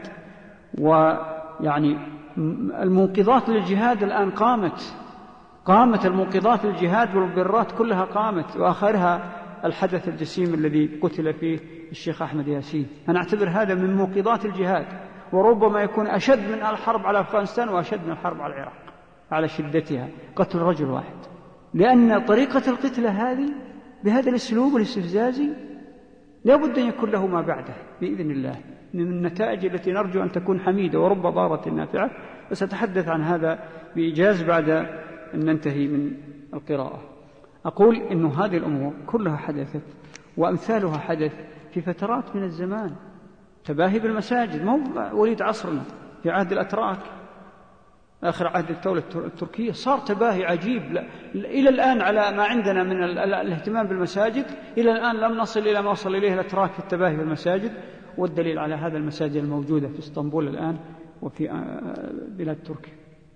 ويعني المنقذات للجهاد الآن قامت المنقذات للجهاد والمبررات كلها قامت، وآخرها الحدث الجسيم الذي قتل فيه الشيخ أحمد ياسين. أنا أعتبر هذا من منقذات الجهاد، وربما يكون أشد من الحرب على أفغانستان وأشد من الحرب على العراق على شدتها، قتل رجل واحد. لأن طريقة القتلة هذه بهذا الأسلوب الاستفزازي لا بد أن يكون له ما بعده بإذن الله من النتائج التي نرجو أن تكون حميدة ورب ضارة نافعة. وسأتحدث عن هذا بإيجاز بعد أن ننتهي من القراءة. أقول إن هذه الأمور كلها حدثت وأمثالها حدث في فترات من الزمان. تباهي بالمساجد مو وليد عصرنا، في عهد الأتراك آخر عهد الدولة التركية صار تباهي عجيب. إلى الآن على ما عندنا من الاهتمام بالمساجد، إلى الآن لم نصل إلى ما وصل إليه الأتراك في التباهي بالمساجد. والدليل على هذا المساجد الموجودة في اسطنبول الآن وفي بلاد تركيا،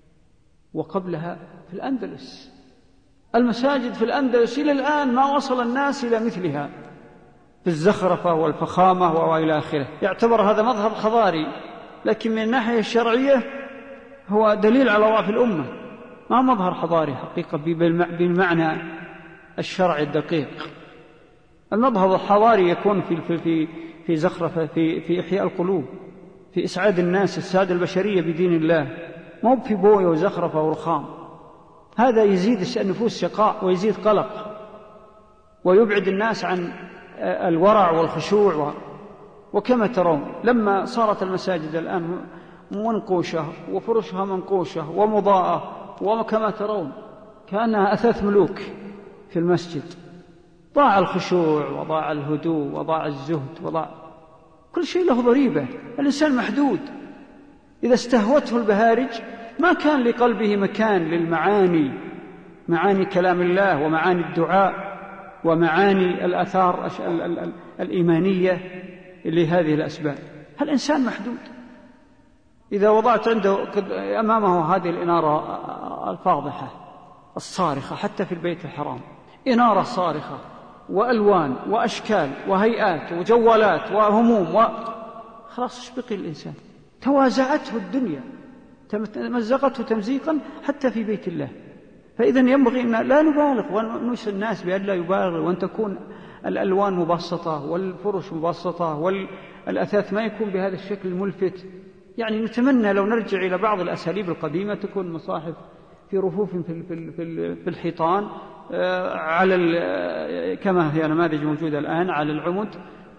وقبلها في الأندلس. المساجد في الأندلس إلى الآن ما وصل الناس إلى مثلها في الزخرفة والفخامة وإلى آخره. يعتبر هذا مظهر خضاري، لكن من الناحية الشرعية هو دليل على ضعف الأمة، ما مظهر حضاري حقيقة بالمعنى الشرعي الدقيق. المظهر الحضاري يكون في زخرفة، في إحياء القلوب، في إسعاد الناس، إسعاد البشرية بدين الله، مو في بوية وزخرفة ورخام. هذا يزيد النفوس شقاء ويزيد قلق ويبعد الناس عن الورع والخشوع. وكما ترون لما صارت المساجد الآن منقوشة وفرشها منقوشة ومضاءة، وكما ترون كأنها أثاث ملوك في المسجد، ضاع الخشوع وضاع الهدوء وضاع الزهد وضاع كل شيء له ضريبة. الإنسان محدود، إذا استهوته البهارج ما كان لقلبه مكان للمعاني، معاني كلام الله ومعاني الدعاء ومعاني الآثار الإيمانية لهذه الأسباب. الإنسان محدود. إذا وضعت عنده أمامه هذه الإنارة الفاضحة الصارخة، حتى في البيت الحرام إنارة صارخة وألوان وأشكال وهيئات وجوالات وهموم خلاص اشبقي الإنسان، توازعته الدنيا، تمزقته تمزيقا حتى في بيت الله. فإذا ينبغي أن لا نبالغ ونوصي الناس بأن لا يبالغ، وأن تكون الألوان مبسطة والفرش مبسطة والأثاث ما يكون بهذا الشكل الملفت. يعني نتمنى لو نرجع إلى بعض الأساليب القديمة، تكون مصاحف في رفوف في الحيطان كما هي نماذج موجودة الآن على العمد،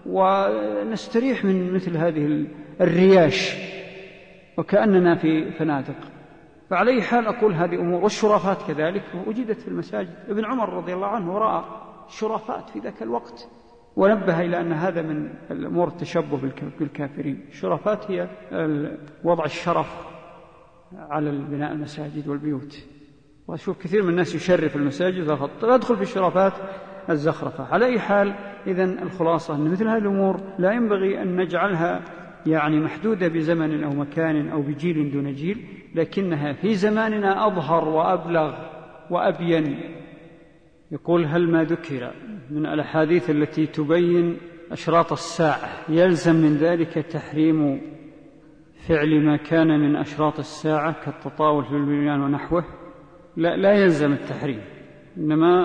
ونستريح من مثل هذه الرياش وكأننا في فنادق. فعلى أي حال أقول هذه أمور. والشرافات كذلك وجدت في المساجد. ابن عمر رضي الله عنه رأى شرافات في ذاك الوقت ونبه إلى أن هذا من الأمور التشبه بالكافرين. الشرافات هي وضع الشرف على بناء المساجد والبيوت، وأشوف كثير من الناس يشرف المساجد ويدخل في الشرافات الزخرفة. على أي حال إذن الخلاصة أن مثل هذه الأمور لا ينبغي أن نجعلها يعني محدودة بزمن أو مكان أو بجيل دون جيل، لكنها في زماننا أظهر وأبلغ وأبين. يقول: هل ما ذكر من الأحاديث التي تبين أشراط الساعة يلزم من ذلك تحريم فعل ما كان من أشراط الساعة كالتطاول في البنيان ونحوه؟ لا يلزم التحريم، إنما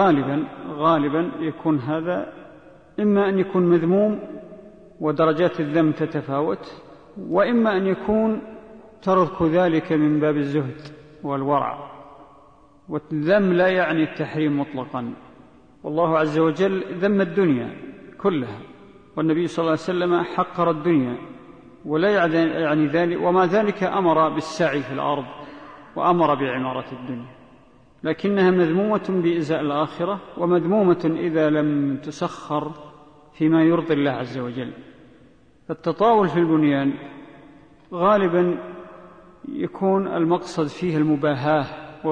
غالبا يكون هذا إما أن يكون مذموم ودرجات الذم تتفاوت، وإما أن يكون ترك ذلك من باب الزهد والورع. والذم لا يعني التحريم مطلقا، والله عز وجل ذم الدنيا كلها، والنبي صلى الله عليه وسلم حقر الدنيا، ولا يعني ذلك وما ذلك أمر بالسعي في الأرض وأمر بعمارة الدنيا، لكنها مذمومة بإزاء الآخرة، ومذمومة إذا لم تسخر فيما يرضي الله عز وجل. فالتطاول في البنيان غالبا يكون المقصد فيه المباهاة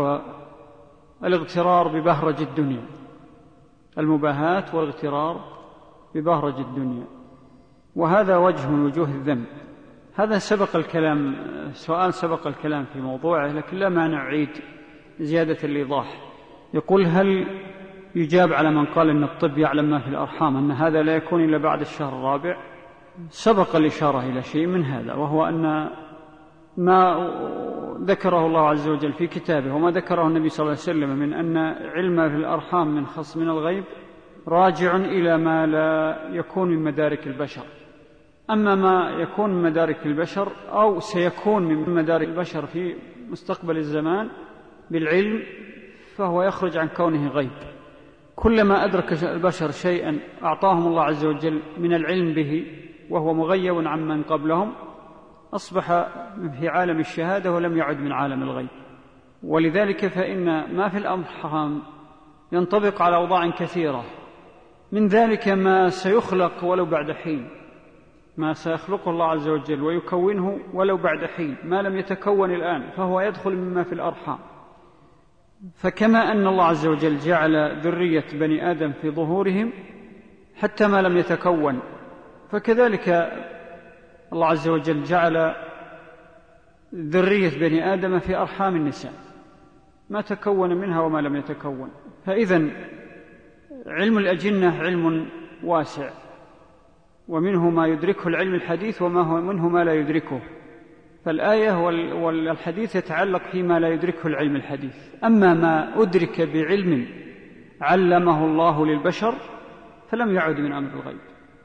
والاغترار ببهرج الدنيا، المباهاة والاغترار ببهرج الدنيا، وهذا وجه من وجوه الذم. هذا سبق الكلام، سؤال سبق الكلام في موضوعه، لكن لا مانع أعيد زيادة الإيضاح. يقول: هل يجاب على من قال أن الطب يعلم ما في الأرحام أن هذا لا يكون إلا بعد الشهر الرابع؟ سبق الإشارة إلى شيء من هذا، وهو أن ما ذكره الله عز وجل في كتابه وما ذكره النبي صلى الله عليه وسلم من أن علم في الأرحام من خص من الغيب راجع إلى ما لا يكون من مدارك البشر. أما ما يكون من مدارك البشر أو سيكون من مدارك البشر في مستقبل الزمان بالعلم، فهو يخرج عن كونه غيب. كلما أدرك البشر شيئا أعطاهم الله عز وجل من العلم به وهو مغيب عن من قبلهم، أصبح في عالم الشهادة ولم يعد من عالم الغيب. ولذلك فإن ما في الأرحام ينطبق على أوضاع كثيرة، من ذلك ما سيخلق ولو بعد حين، ما سيخلقه الله عز وجل ويكونه ولو بعد حين، ما لم يتكون الآن فهو يدخل مما في الأرحام. فكما أن الله عز وجل جعل ذرية بني آدم في ظهورهم حتى ما لم يتكون، فكذلك الله عز وجل جعل ذرية بني آدم في أرحام النساء، ما تكون منها وما لم يتكون. فإذن علم الأجنة علم واسع، ومنه ما يدركه العلم الحديث ومنه ما لا يدركه. فالآية والحديث يتعلق فيما لا يدركه العلم الحديث. أما ما أدرك بعلم علمه الله للبشر فلم يعد من أمر الغيب،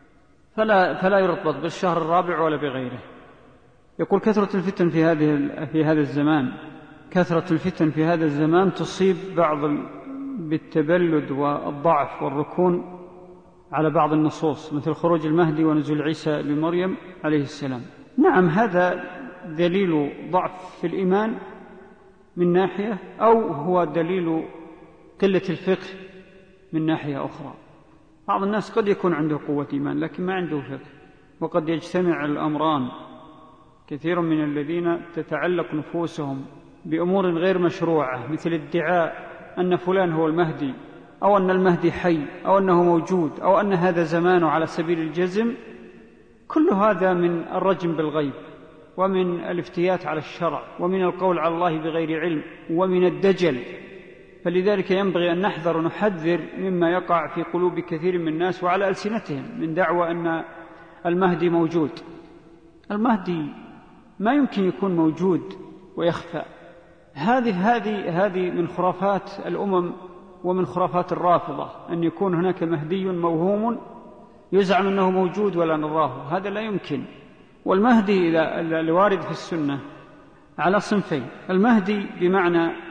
فلا يرتبط بالشهر الرابع ولا بغيره. يقول: كثرة الفتن في هذا الزمان، كثرة الفتن في هذا الزمان تصيب بعض بالتبلد والضعف والركون على بعض النصوص، مثل خروج المهدي ونزول عيسى بمريم عليه السلام. نعم، هذا دليل ضعف في الإيمان من ناحية، أو هو دليل قلة الفقه من ناحية أخرى. بعض الناس قد يكون عنده قوة إيمان لكن ما عنده فقه، وقد يجتمع الأمران. كثير من الذين تتعلق نفوسهم بأمور غير مشروعة، مثل ادعاء أن فلان هو المهدي، أو أن المهدي حي، أو أنه موجود، أو أن هذا زمانه على سبيل الجزم، كل هذا من الرجم بالغيب، ومن الافتيات على الشرع، ومن القول على الله بغير علم، ومن الدجل. فلذلك ينبغي أن نحذر ونحذر مما يقع في قلوب كثير من الناس وعلى ألسنتهم من دعوى أن المهدي موجود. المهدي ما يمكن يكون موجود ويخفى. هذه من خرافات الأمم ومن خرافات الرافضة، أن يكون هناك مهدي موهوم يزعم أنه موجود ولا نراه، هذا لا يمكن. والمهدي الوارد في السنة على صنفين: المهدي بمعنى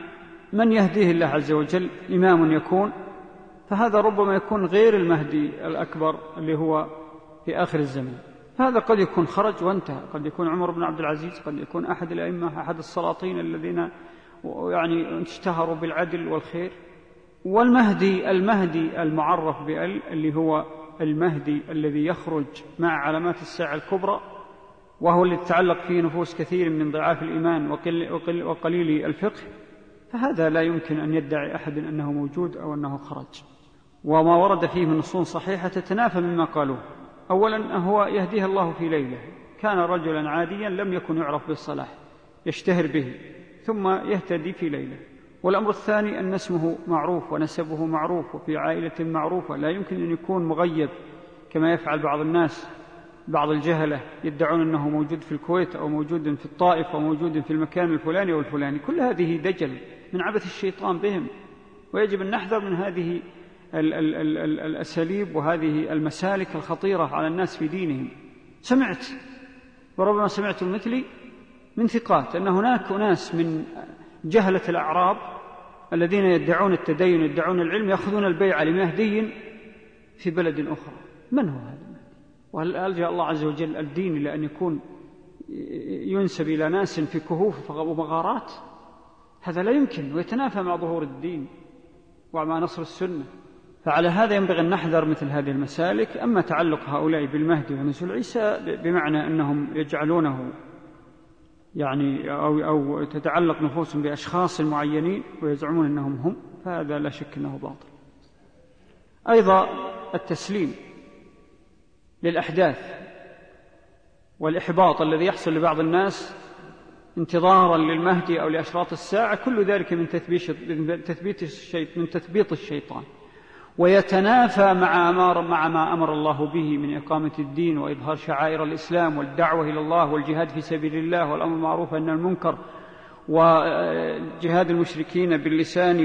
من يهديه الله عز وجل إمام يكون، فهذا ربما يكون غير المهدي الأكبر اللي هو في آخر الزمن. هذا قد يكون خرج وانتهى، قد يكون عمر بن عبد العزيز، قد يكون أحد الأئمة، أحد السلاطين الذين يعني اشتهروا بالعدل والخير. والمهدي المعرف اللي هو المهدي الذي يخرج مع علامات الساعة الكبرى، وهو الذي تتعلق فيه نفوس كثير من ضعاف الإيمان وقليل الفقه، فهذا لا يمكن أن يدعي أحد أنه موجود أو أنه خرج. وما ورد فيه من نصوص صحيحة تتنافى مما قالوه. أولا هو يهديه الله في ليلة، كان رجلا عاديا لم يكن يعرف بالصلاح يشتهر به ثم يهتدي في ليلة. والأمر الثاني أن اسمه معروف ونسبه معروف وفي عائلة معروفة، لا يمكن أن يكون مغيب كما يفعل بعض الناس، بعض الجهلة يدعون أنه موجود في الكويت أو موجود في الطائف أو موجود في المكان الفلاني أو الفلاني. كل هذه دجل من عبث الشيطان بهم، ويجب أن نحذر من هذه الأساليب وهذه المسالك الخطيرة على الناس في دينهم. سمعت وربما سمعتم مثلي من ثقات أن هناك ناس من جهلة الأعراب الذين يدعون التدين يدعون العلم يأخذون البيعة لمهدي في بلد أخرى. من هو هذا المهدي؟ وهل ألجأ الله عز وجل الدين إلى أن يكون ينسب إلى ناس في كهوف ومغارات؟ هذا لا يمكن، ويتنافى مع ظهور الدين ومع نصر السنة. فعلى هذا ينبغي أن نحذر مثل هذه المسالك. أما تعلق هؤلاء بالمهدي ونزول عيسى بمعنى أنهم يجعلونه يعني أو تتعلق نفوسهم بأشخاص معينين ويزعمون أنهم هم، فهذا لا شك أنه باطل. أيضا التسليم للأحداث والإحباط الذي يحصل لبعض الناس انتظارا للمهدي أو لأشراط الساعة، كل ذلك من تثبيط الشيطان، ويتنافى مع ما أمر الله به من إقامة الدين وإظهار شعائر الإسلام والدعوة إلى الله والجهاد في سبيل الله والأمر بالمعروف والنهي عن المنكر وجهاد المشركين باللسان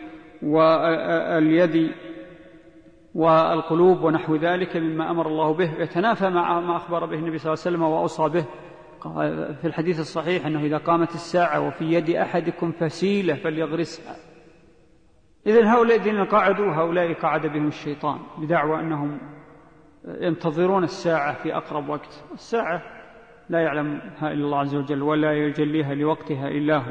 واليد والقلوب ونحو ذلك مما أمر الله به. يتنافى مع ما أخبر به النبي صلى الله عليه وسلم وأوصى به في الحديث الصحيح أنه إذا قامت الساعة وفي يد أحدكم فسيلة فليغرسها. إذن هؤلاء الذين قعدوا هؤلاء قعد بهم الشيطان بدعوى أنهم ينتظرون الساعة في أقرب وقت. الساعة لا يعلمها إلا الله عز وجل ولا يجليها لوقتها إلا هو.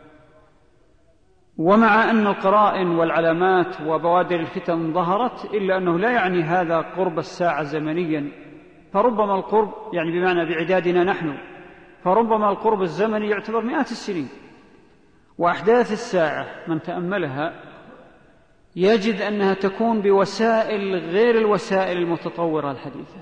ومع أن القرائن والعلامات وبوادر الفتن ظهرت، إلا أنه لا يعني هذا قرب الساعة زمنيا، فربما القرب يعني بمعنى بعدادنا نحن، فربما القرب الزمني يعتبر مئات السنين. وأحداث الساعة من تأملها يجد أنها تكون بوسائل غير الوسائل المتطورة الحديثة.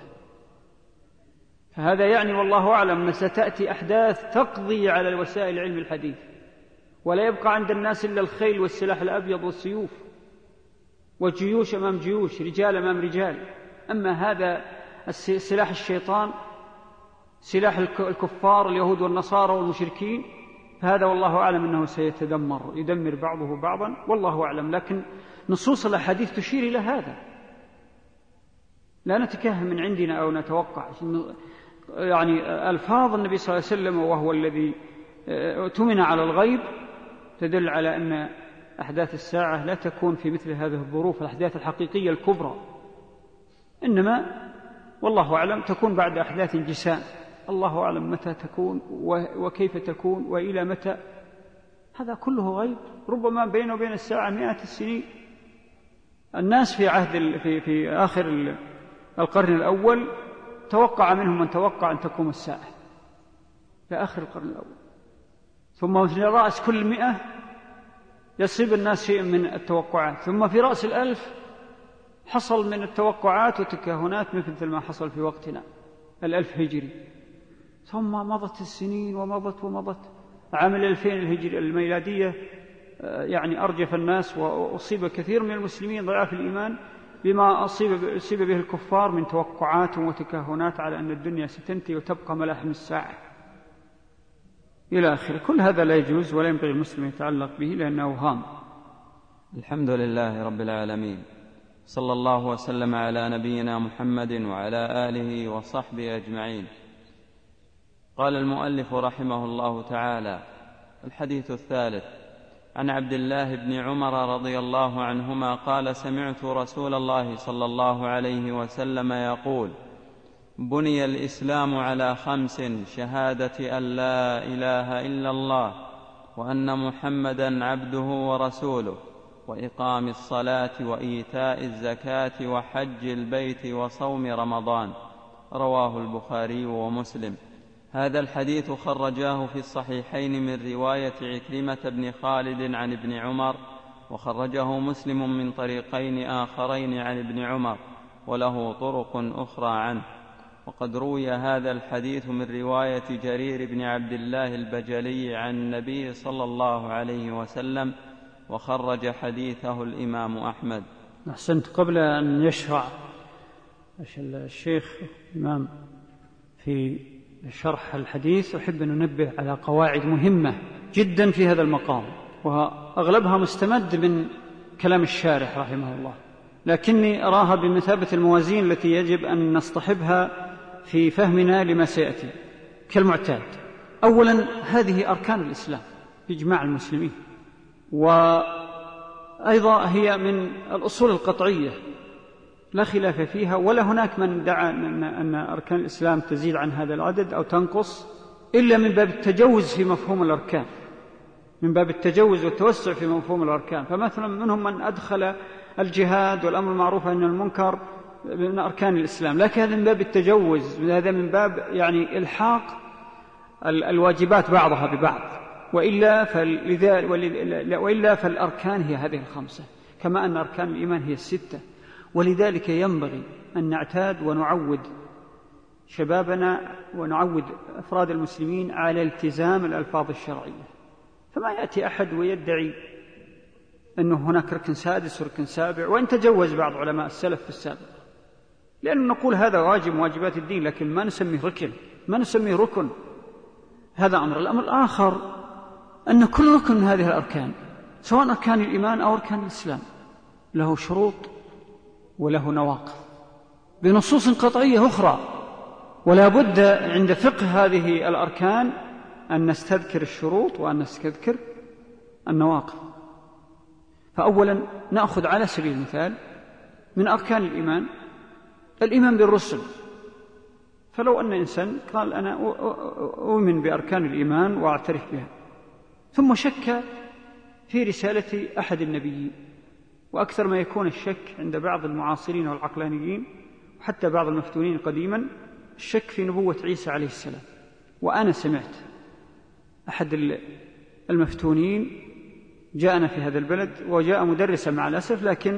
فهذا يعني والله أعلم أن ستأتي أحداث تقضي على الوسائل العلم الحديث، ولا يبقى عند الناس إلا الخيل والسلاح الأبيض والسيوف وجيوش أمام جيوش، رجال أمام رجال. أما هذا سلاح الشيطان، سلاح الكفار اليهود والنصارى والمشركين، فهذا والله أعلم أنه يدمر بعضه بعضا، والله أعلم. لكن نصوص الأحاديث تشير إلى هذا، لا نتكهن من عندنا أو نتوقع. يعني ألفاظ النبي صلى الله عليه وسلم وهو الذي اؤتمن على الغيب تدل على أن أحداث الساعة لا تكون في مثل هذه الظروف الأحداث الحقيقية الكبرى، إنما والله أعلم تكون بعد أحداث جسام، الله أعلم متى تكون وكيف تكون وإلى متى. هذا كله غيب، ربما بينه وبين الساعة مئات السنين. الناس في آخر القرن الأول توقع منهم من توقع أن تقوم الساعة في آخر القرن الأول، ثم في رأس كل 100 يصيب الناس شيء من التوقعات، ثم في رأس 1000 حصل من التوقعات وتكهنات مثل ما حصل في وقتنا 1000 هجري. ثم مضت السنين ومضت عام 2000 الهجري الميلادية، يعني أرجف الناس وأصيب كثير من المسلمين ضعاف الإيمان بما أصيب به الكفار من توقعات وتكهنات على أن الدنيا ستنتهي وتبقى ملاحم الساعة إلى آخره. كل هذا لا يجوز ولا ينبغي المسلم يتعلق به لأنه أوهام. الحمد لله رب العالمين، صلى الله وسلم على نبينا محمد وعلى آله وصحبه أجمعين. قال المؤلف رحمه الله تعالى: الحديث الثالث عن عبد الله بن عمر رضي الله عنهما قال: سمعت رسول الله صلى الله عليه وسلم يقول: بني الإسلام على 5: شهادة أن لا إله إلا الله وأن محمدا عبده ورسوله، وإقام الصلاة وإيتاء الزكاة وحج البيت وصوم رمضان. رواه البخاري ومسلم. هذا الحديث خرجاه في الصحيحين من رواية عكرمة بن خالد عن ابن عمر، وخرجه مسلم من طريقين آخرين عن ابن عمر، وله طرق أخرى عنه. وقد روي هذا الحديث من رواية جرير بن عبد الله البجلي عن النبي صلى الله عليه وسلم، وخرج حديثه الإمام أحمد. أحسنت. قبل أن يشرع الشيخ الإمام في شرح الحديث أحب أن ننبه على قواعد مهمة جدا في هذا المقام، وأغلبها مستمد من كلام الشارح رحمه الله، لكني أراها بمثابة الموازين التي يجب أن نصطحبها في فهمنا لما سيأتي كالمعتاد. أولا، هذه أركان الإسلام بإجماع المسلمين، وأيضا هي من الأصول القطعية لا خلاف فيها، ولا هناك من دعا أن أركان الإسلام تزيد عن هذا العدد أو تنقص إلا من باب التجوز في مفهوم الأركان، من باب التجوز والتوسع في مفهوم الأركان. فمثلا منهم من أدخل الجهاد والأمر المعروف والنهي عن المنكر من أركان الإسلام، لكن هذا من باب التجوز، هذا من باب يعني إلحاق الواجبات بعضها ببعض، وإلا فالأركان هي هذه 5، كما أن أركان الإيمان هي 6. ولذلك ينبغي أن نعتاد ونعود شبابنا ونعود أفراد المسلمين على التزام الألفاظ الشرعية. فما يأتي أحد ويدعي أنه هناك ركن سادس وركن سابع، وإن تجوز بعض علماء السلف في السابق، لأن نقول هذا واجب من واجبات الدين، لكن ما نسميه ركن، ما نسميه ركن. هذا أمر. الأمر الآخر أن كل ركن من هذه الأركان، سواء أركان الإيمان أو أركان الإسلام، له شروط وله نواقض بنصوص قطعية أخرى، ولا بد عند فقه هذه الأركان أن نستذكر الشروط وأن نستذكر النواقض. فأولا نأخذ على سبيل المثال من أركان الإيمان بالرسل. فلو أن إنسان قال أنا أؤمن بأركان الإيمان وأعترف بها، ثم شك في رسالة أحد النبيين، وأكثر ما يكون الشك عند بعض المعاصرين والعقلانيين وحتى بعض المفتونين قديما الشك في نبوة عيسى عليه السلام. وأنا سمعت أحد المفتونين جاءنا في هذا البلد، وجاء مدرسا مع الأسف، لكن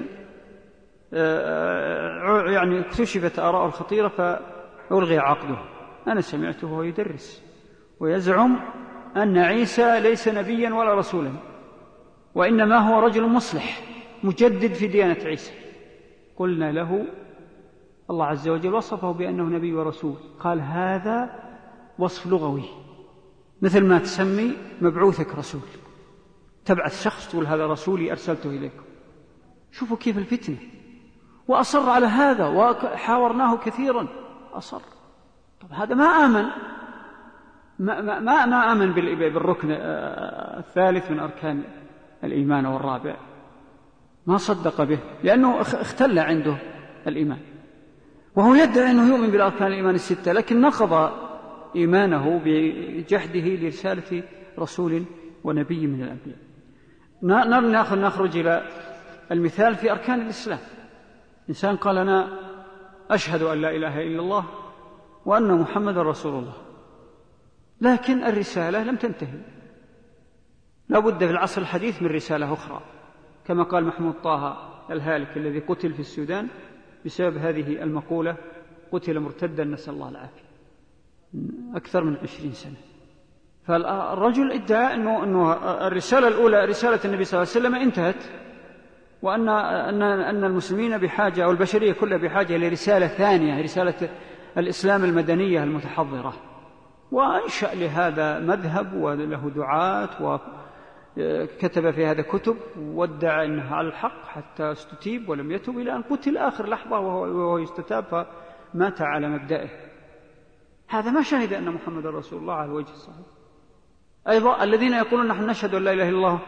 يعني اكتشفت آراءه الخطيرة فألغي عقده. أنا سمعته وهو يدرس ويزعم أن عيسى ليس نبيا ولا رسولا، وإنما هو رجل مصلح مجدد في ديانة عيسى. قلنا له الله عز وجل وصفه بأنه نبي ورسول، قال هذا وصف لغوي، مثل ما تسمي مبعوثك رسول، تبعث شخص تقول هذا رسولي أرسلته إليكم. شوفوا كيف الفتنة. وأصر على هذا وحاورناه كثيرا، أصر. طب هذا ما آمن، ما آمن بالركن الثالث من أركان الإيمان والرابع، ما صدق به لأنه اختل عنده الإيمان، وهو يدعي أنه يؤمن بالأركان الإيمان 6، لكن نقض إيمانه بجحده لرسالة رسول ونبي من الأنبياء. نخرج إلى المثال في أركان الإسلام. إنسان قال أنا أشهد أن لا إله إلا الله وأن محمد رسول الله، لكن الرسالة لم تنتهي، لا بد في العصر الحديث من رسالة أخرى، كما قال محمود طه الهالك الذي قتل في السودان بسبب هذه المقولة، قتل مرتدا نسأل الله العافية، أكثر من 20 سنة. فالرجل ادعى أنه الرسالة الأولى رسالة النبي صلى الله عليه وسلم انتهت، وأن المسلمين بحاجة أو البشرية كلها بحاجة لرسالة ثانية، رسالة الإسلام المدنية المتحضرة، وأنشأ لهذا مذهب وله دعاة وكتب في هذا كتب وادعى أنه على الحق حتى استتيب ولم يتب إلى أن قتل آخر لحظة وهو يستتاب فمات على مبدئه. هذا ما شهد أن محمد رسول الله على الوجه الصحيح. أيضا الذين يقولون نحن نشهد أن لا إله إلا الله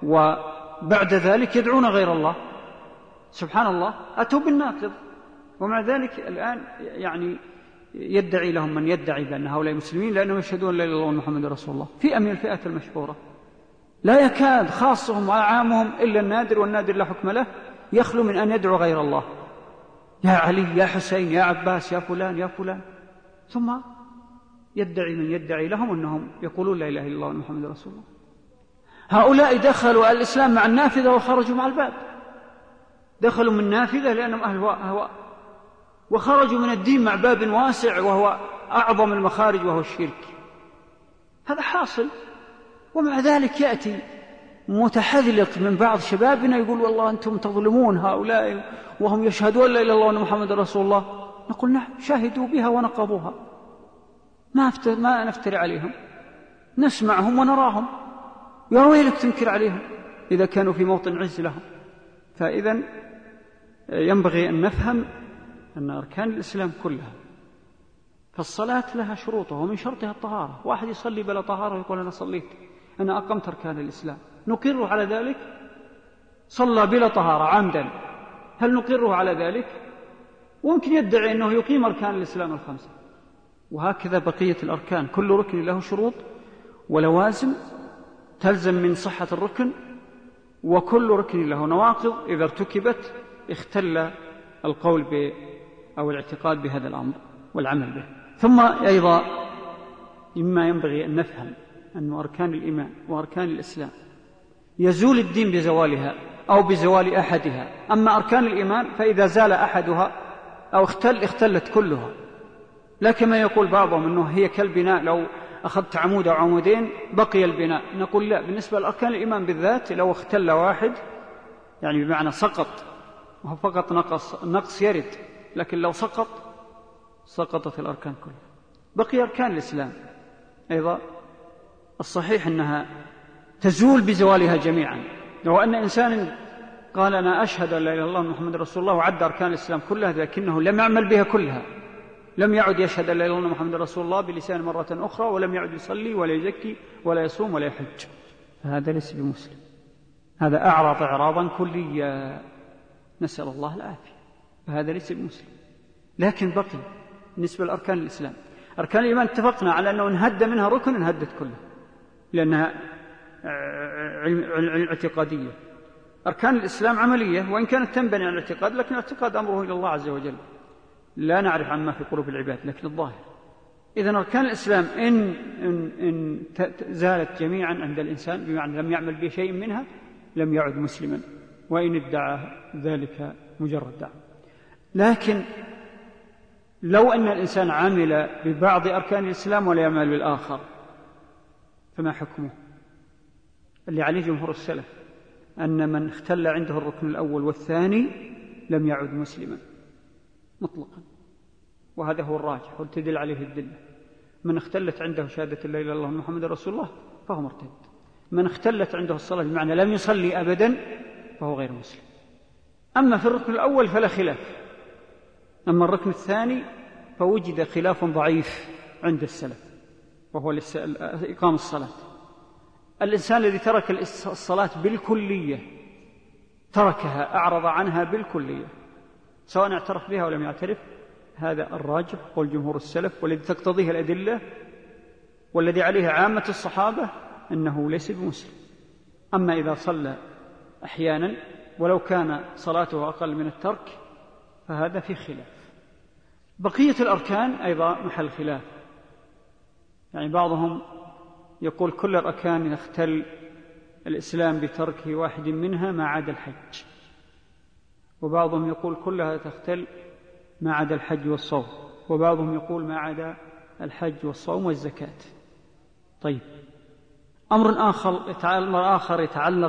وبعد ذلك يدعون غير الله. سبحان الله، أتوا بالناقض، ومع ذلك الآن يعني يدعي لهم من يدعي بأن هؤلاء مسلمين لأنهم يشهدون لا إله إلا الله محمد رسول الله، فئة من الفئات المشهورة لا يكاد خاصهم وعامهم إلا النادر، والنادر لا حكم له، يخلو من أن يدعو غير الله، يا علي يا حسين يا عباس يا فلان يا فلان، ثم يدعي من يدعي لهم أنهم يقولون لا إله إلا الله محمد رسول الله. هؤلاء دخلوا الإسلام مع النافذة وخرجوا مع الباب، دخلوا من نافذة لأنهم أهل هواء، وخرجوا من الدين مع باب واسع وهو أعظم المخارج وهو الشرك. هذا حاصل، ومع ذلك يأتي متحذلق من بعض شبابنا يقول والله أنتم تظلمون هؤلاء وهم يشهدون لا إله إلا الله وأن محمد رسول الله. نقول نعم، شاهدوا بها ونقضوها، ما نفتري عليهم، نسمعهم ونراهم، يا ويلك تنكر عليهم إذا كانوا في موطن عز لهم. فإذا ينبغي أن نفهم أن أركان الإسلام كلها، فالصلاة لها شروطها ومن شرطها الطهارة. واحد يصلي بلا طهارة ويقول أنا صليت، أنا أقمت أركان الإسلام، نقره على ذلك؟ صلى بلا طهارة عمدا، هل نقره على ذلك؟ وممكن يدعي أنه يقيم أركان الإسلام الخمسة. وهكذا بقية الأركان، كل ركن له شروط ولوازم تلزم من صحة الركن، وكل ركن له نواقض إذا ارتكبت اختل القول أو الاعتقاد بهذا الأمر والعمل به. ثم أيضا مما ينبغي أن نفهم أن أركان الإيمان وأركان الإسلام يزول الدين بزوالها أو بزوال أحدها. أما أركان الإيمان فإذا زال أحدها أو اختلت كلها، لا كما يقول بعضهم أنه هي كالبناء، لو أخذت عمود أو عمودين بقي البناء. نقول لا، بالنسبة لأركان الإيمان بالذات لو اختل واحد يعني بمعنى سقط، وهو فقط نقص يرد، لكن لو سقطت الأركان كلها. بقي أركان الإسلام أيضا الصحيح أنها تزول بزوالها جميعا. لو أن إنسان قال أنا أشهد أن لا إله إلا الله محمد رسول الله وعد أركان الإسلام كلها لكنه لم يعمل بها كلها، لم يعد يشهد أن لا إله إلا الله محمد رسول الله بلسان مرة أخرى، ولم يعد يصلي ولا يزكي ولا يصوم ولا يحج، فهذا ليس بمسلم، هذا أعرض إعراضا كليا، نسأل الله العافية، فهذا ليس بمسلم. لكن بقي بالنسبة لأركان الإسلام، أركان الإيمان اتفقنا على أنه انهد منها ركن انهدت كلها لأنها اعتقادية. أركان الإسلام عملية وإن كانت تنبني على الاعتقاد، لكن الاعتقاد أمره إلى الله عز وجل، لا نعرف عما في قلوب العباد لكن الظاهر. إذن أركان الإسلام إن زالت جميعا عند الإنسان بمعنى لم يعمل بشيء منها لم يعد مسلما، وإن ادعى ذلك مجرد دعوة. لكن لو أن الإنسان عمل ببعض أركان الإسلام ولا يعمل بالآخر فما حكمه؟ اللي عليه جمهور السلف أن من اختل عنده الركن الأول والثاني لم يعد مسلما مطلقا، وهذا هو الراجح والتدل عليه الدلة. من اختلت عنده شهادة لا إله إلا الله محمد رسول الله فهو مرتد، من اختلت عنده الصلاة بمعنى لم يصلي أبدا فهو غير مسلم. أما في الركن الأول فلا خلاف، أما الركن الثاني فوجد خلاف ضعيف عند السلف وهو إقام الصلاة. الإنسان الذي ترك الصلاة بالكلية تركها أعرض عنها بالكلية سواء اعترف بها ولم يعترف، هذا الراجح قول جمهور السلف والذي تقتضيه الأدلة والذي عليه عامة الصحابة أنه ليس بمسلم. أما إذا صلى أحيانا ولو كان صلاته أقل من الترك فهذا في خلاف. بقية الأركان أيضا محل خلاف، يعني بعضهم يقول كل الأركان يختل الإسلام بترك واحد منها ما عدا الحج، وبعضهم يقول كلها تختل ما عدا الحج والصوم، وبعضهم يقول ما عدا الحج والصوم والزكاة. طيب، أمر آخر يتعلق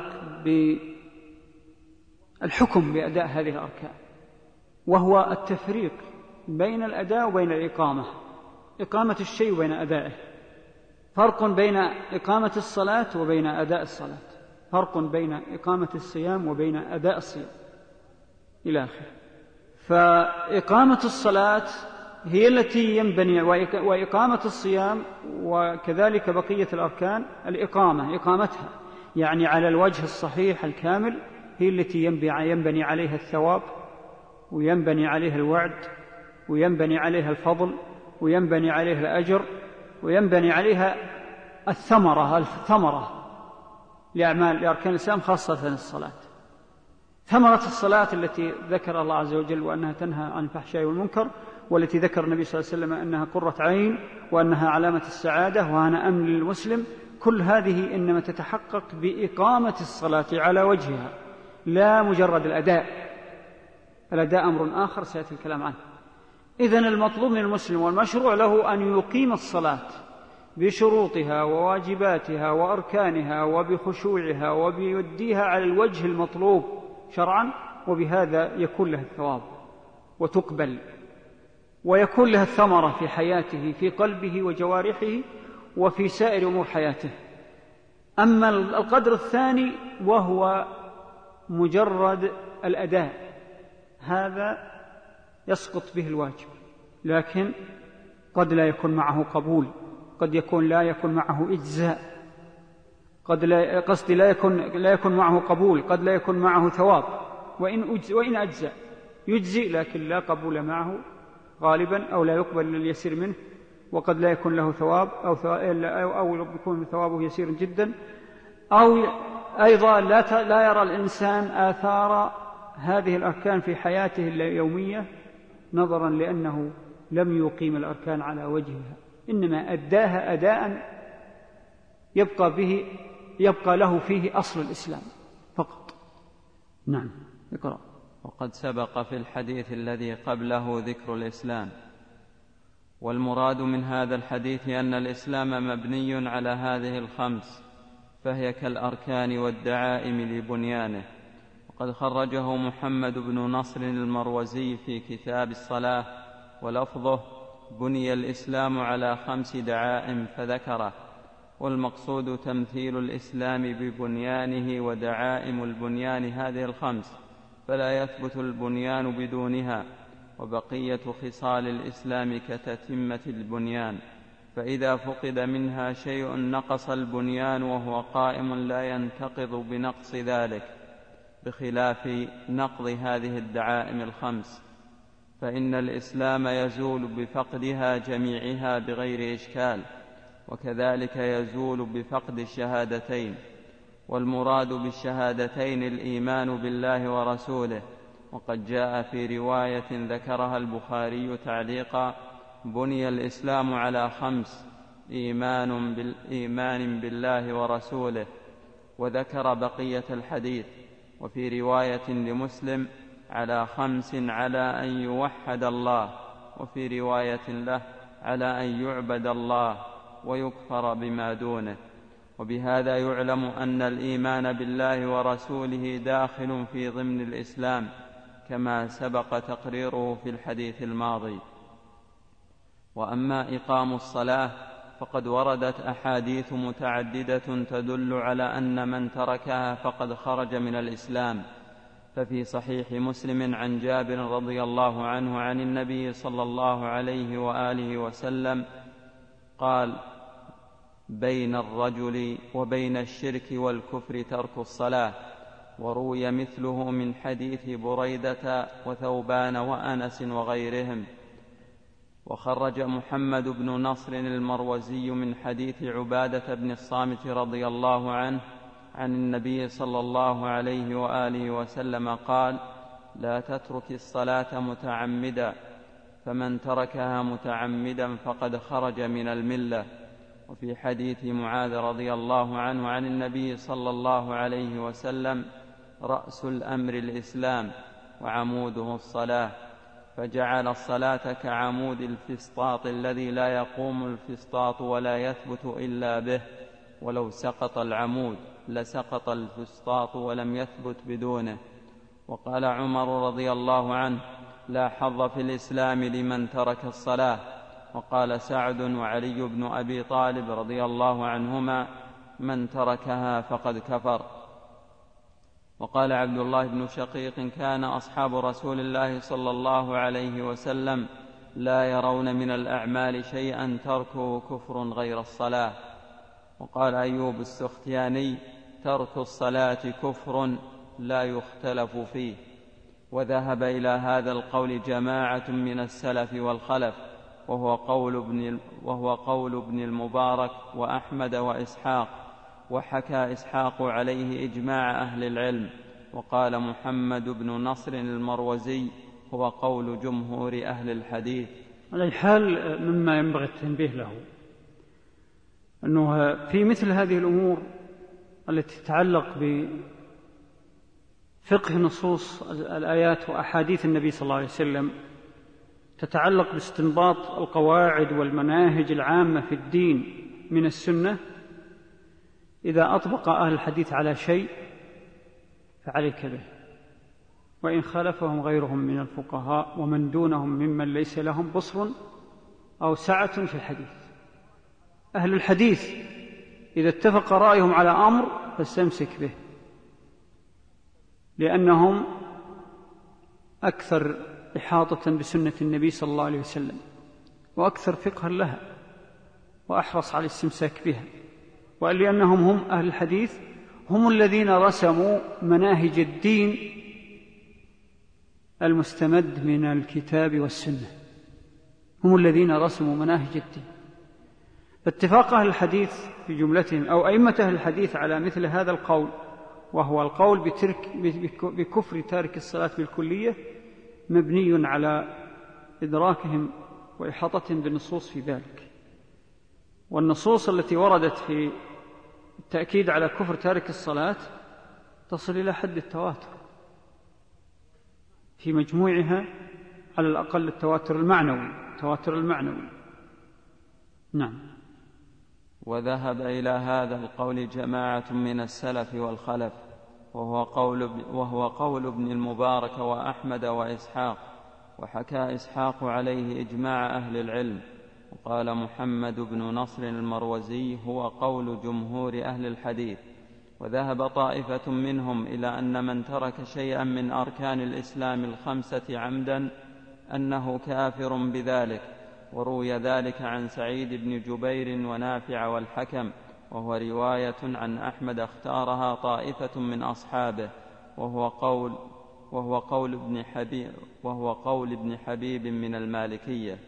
بالحكم بأداء هذه الأركان، وهو التفريق بين الأداء وبين الإقامة، إقامة الشيء وبين أدائه. فرق بين إقامة الصلاة وبين أداء الصلاة، فرق بين إقامة الصيام وبين أداء الصيام إلى آخره. فإقامة الصلاة هي التي ينبني، وإقامة الصيام وكذلك بقية الأركان الإقامة، إقامتها يعني على الوجه الصحيح الكامل، هي التي ينبني عليها الثواب، وينبني عليها الوعد، وينبني عليها الفضل، وينبني عليها الأجر، وينبني عليها الثمرة لأركان الإسلام، خاصة الصلاة. ثمرة الصلاة التي ذكر الله عز وجل وأنها تنهى عن الفحشاء والمنكر، والتي ذكر النبي صلى الله عليه وسلم أنها قرة عين وأنها علامة السعادة وأنا أمن للمسلم، كل هذه إنما تتحقق بإقامة الصلاة على وجهها، لا مجرد الأداء. الأداء أمر آخر سيأتي الكلام عنه. إذن المطلوب من المسلم والمشروع له أن يقيم الصلاة بشروطها وواجباتها وأركانها وبخشوعها وبيديها على الوجه المطلوب شرعا، وبهذا يكون لها الثواب وتقبل، ويكون لها الثمرة في حياته، في قلبه وجوارحه وفي سائر أمور حياته. أما القدر الثاني وهو مجرد الأداء، هذا يسقط به الواجب، لكن قد لا يكون معه قبول، قد يكون لا يكون معه إجزاء، لا يكون معه قبول، قد لا يكون معه ثواب، وإن أجزاء يجزي لكن لا قبول معه غالبا، أو لا يقبل اليسير منه، وقد لا يكون له ثواب أو يكون ثوابه يسير جدا، أو أيضا لا يرى الإنسان آثار هذه الأركان في حياته اليومية، نظرا لأنه لم يقيم الأركان على وجهها، إنما أداها أداء يبقى له فيه أصل الإسلام فقط. نعم، اقرأ. وقد سبق في الحديث الذي قبله ذكر الإسلام، والمراد من هذا الحديث أن الإسلام مبني على هذه الخمس، فهي كالأركان والدعائم لبنيانه. وقد خرجه محمد بن نصر المروزي في كتاب الصلاة، ولفظه بني الإسلام على 5 دعائم فذكره، والمقصود تمثيل الإسلام ببنيانه ودعائم البنيان هذه 5، فلا يثبت البنيان بدونها، وبقية خصال الإسلام كتتمة البنيان، فإذا فقد منها شيء نقص البنيان وهو قائم لا ينتقض بنقص ذلك، بخلاف نقض هذه الدعائم 5، فإن الإسلام يزول بفقدها جميعها بغير إشكال، وكذلك يزول بفقد الشهادتين. والمراد بالشهادتين الإيمان بالله ورسوله، وقد جاء في رواية ذكرها البخاري تعليقا: بني الإسلام على 5: إيمان بالله ورسوله، وذكر بقية الحديث. وفي رواية لمسلم: على 5: على أن يوحد الله، وفي رواية له: على أن يعبد الله ويكفر بما دونه. وبهذا يعلم أن الإيمان بالله ورسوله داخل في ضمن الإسلام، كما سبق تقريره في الحديث الماضي. وأما إقام الصلاة فقد وردت أحاديث متعددة تدل على أن من تركها فقد خرج من الإسلام. ففي صحيح مسلم عن جابر رضي الله عنه عن النبي صلى الله عليه وآله وسلم قال: بين الرجل وبين الشرك والكفر ترك الصلاة. وروي مثله من حديث بريدة وثوبان وأنس وغيرهم. وخرج محمد بن نصر المروزي من حديث عبادة بن الصامت رضي الله عنه عن النبي صلى الله عليه وآله وسلم قال: لا تترك الصلاة متعمدا، فمن تركها متعمدا فقد خرج من الملة. وفي حديث معاذ رضي الله عنه عن النبي صلى الله عليه وسلم: رأس الأمر الإسلام وعموده الصلاة، فجعل الصلاة كعمود الفسطاط الذي لا يقوم الفسطاط ولا يثبت إلا به، ولو سقط العمود لسقط الفسطاط ولم يثبت بدونه. وقال عمر رضي الله عنه: لا حظ في الإسلام لمن ترك الصلاة. وقال سعد وعلي بن أبي طالب رضي الله عنهما: من تركها فقد كفر. وقال عبد الله بن شقيق: كان أصحاب رسول الله صلى الله عليه وسلم لا يرون من الأعمال شيئا تركه كفر غير الصلاة. وقال أيوب السختياني: وترك الصلاة كفر لا يختلف فيه. وذهب إلى هذا القول جماعة من السلف والخلف، وهو قول ابن المبارك وأحمد وإسحاق، وحكى إسحاق عليه إجماع أهل العلم. وقال محمد بن نصر المروزي هو قول جمهور أهل الحديث. على الحال مما ينبغي التنبيه له أنه في مثل هذه الأمور التي تتعلق بفقه نصوص الآيات وأحاديث النبي صلى الله عليه وسلم، تتعلق باستنباط القواعد والمناهج العامة في الدين من السنة، إذا أطبق أهل الحديث على شيء فعليك به، وإن خالفهم غيرهم من الفقهاء ومن دونهم ممن ليس لهم بصر أو سعة في الحديث. أهل الحديث إذا اتفق رأيهم على أمر فاستمسك به، لأنهم أكثر إحاطة بسنة النبي صلى الله عليه وسلم، وأكثر فقها لها، وأحرص على الاستمساك بها. ولأنهم هم أهل الحديث هم الذين رسموا مناهج الدين المستمد من الكتاب والسنة، هم الذين رسموا مناهج الدين. فاتفاق أهل الحديث في جملتهم أو أئمة أهل الحديث على مثل هذا القول، وهو القول بكفر تارك الصلاة بالكلية، مبني على إدراكهم وإحاطتهم بالنصوص في ذلك. والنصوص التي وردت في التأكيد على كفر تارك الصلاة تصل إلى حد التواتر في مجموعها، على الأقل التواتر المعنوي. نعم. وذهب إلى هذا القول جماعة من السلف والخلف، وهو قول ابن المبارك وأحمد وإسحاق، وحكى إسحاق عليه إجماع أهل العلم. وقال محمد بن نصر المروزي هو قول جمهور أهل الحديث. وذهب طائفة منهم إلى أن من ترك شيئا من أركان الإسلام الخمسة عمدا أنه كافر بذلك، وروي ذلك عن سعيد بن جبير ونافع والحكم، وهو رواية عن أحمد اختارها طائفة من أصحابه، وهو قول ابن حبيب من المالكية.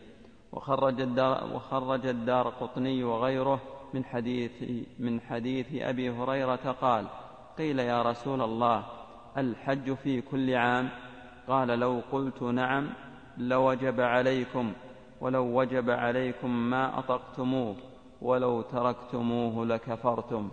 وخرج الدارقطني وغيره من حديث أبي هريرة قال: قيل يا رسول الله الحج في كل عام؟ قال: لو قلت نعم لوجب عليكم، ولو وجب عليكم ما أطقتموه، ولو تركتموه لكفرتم.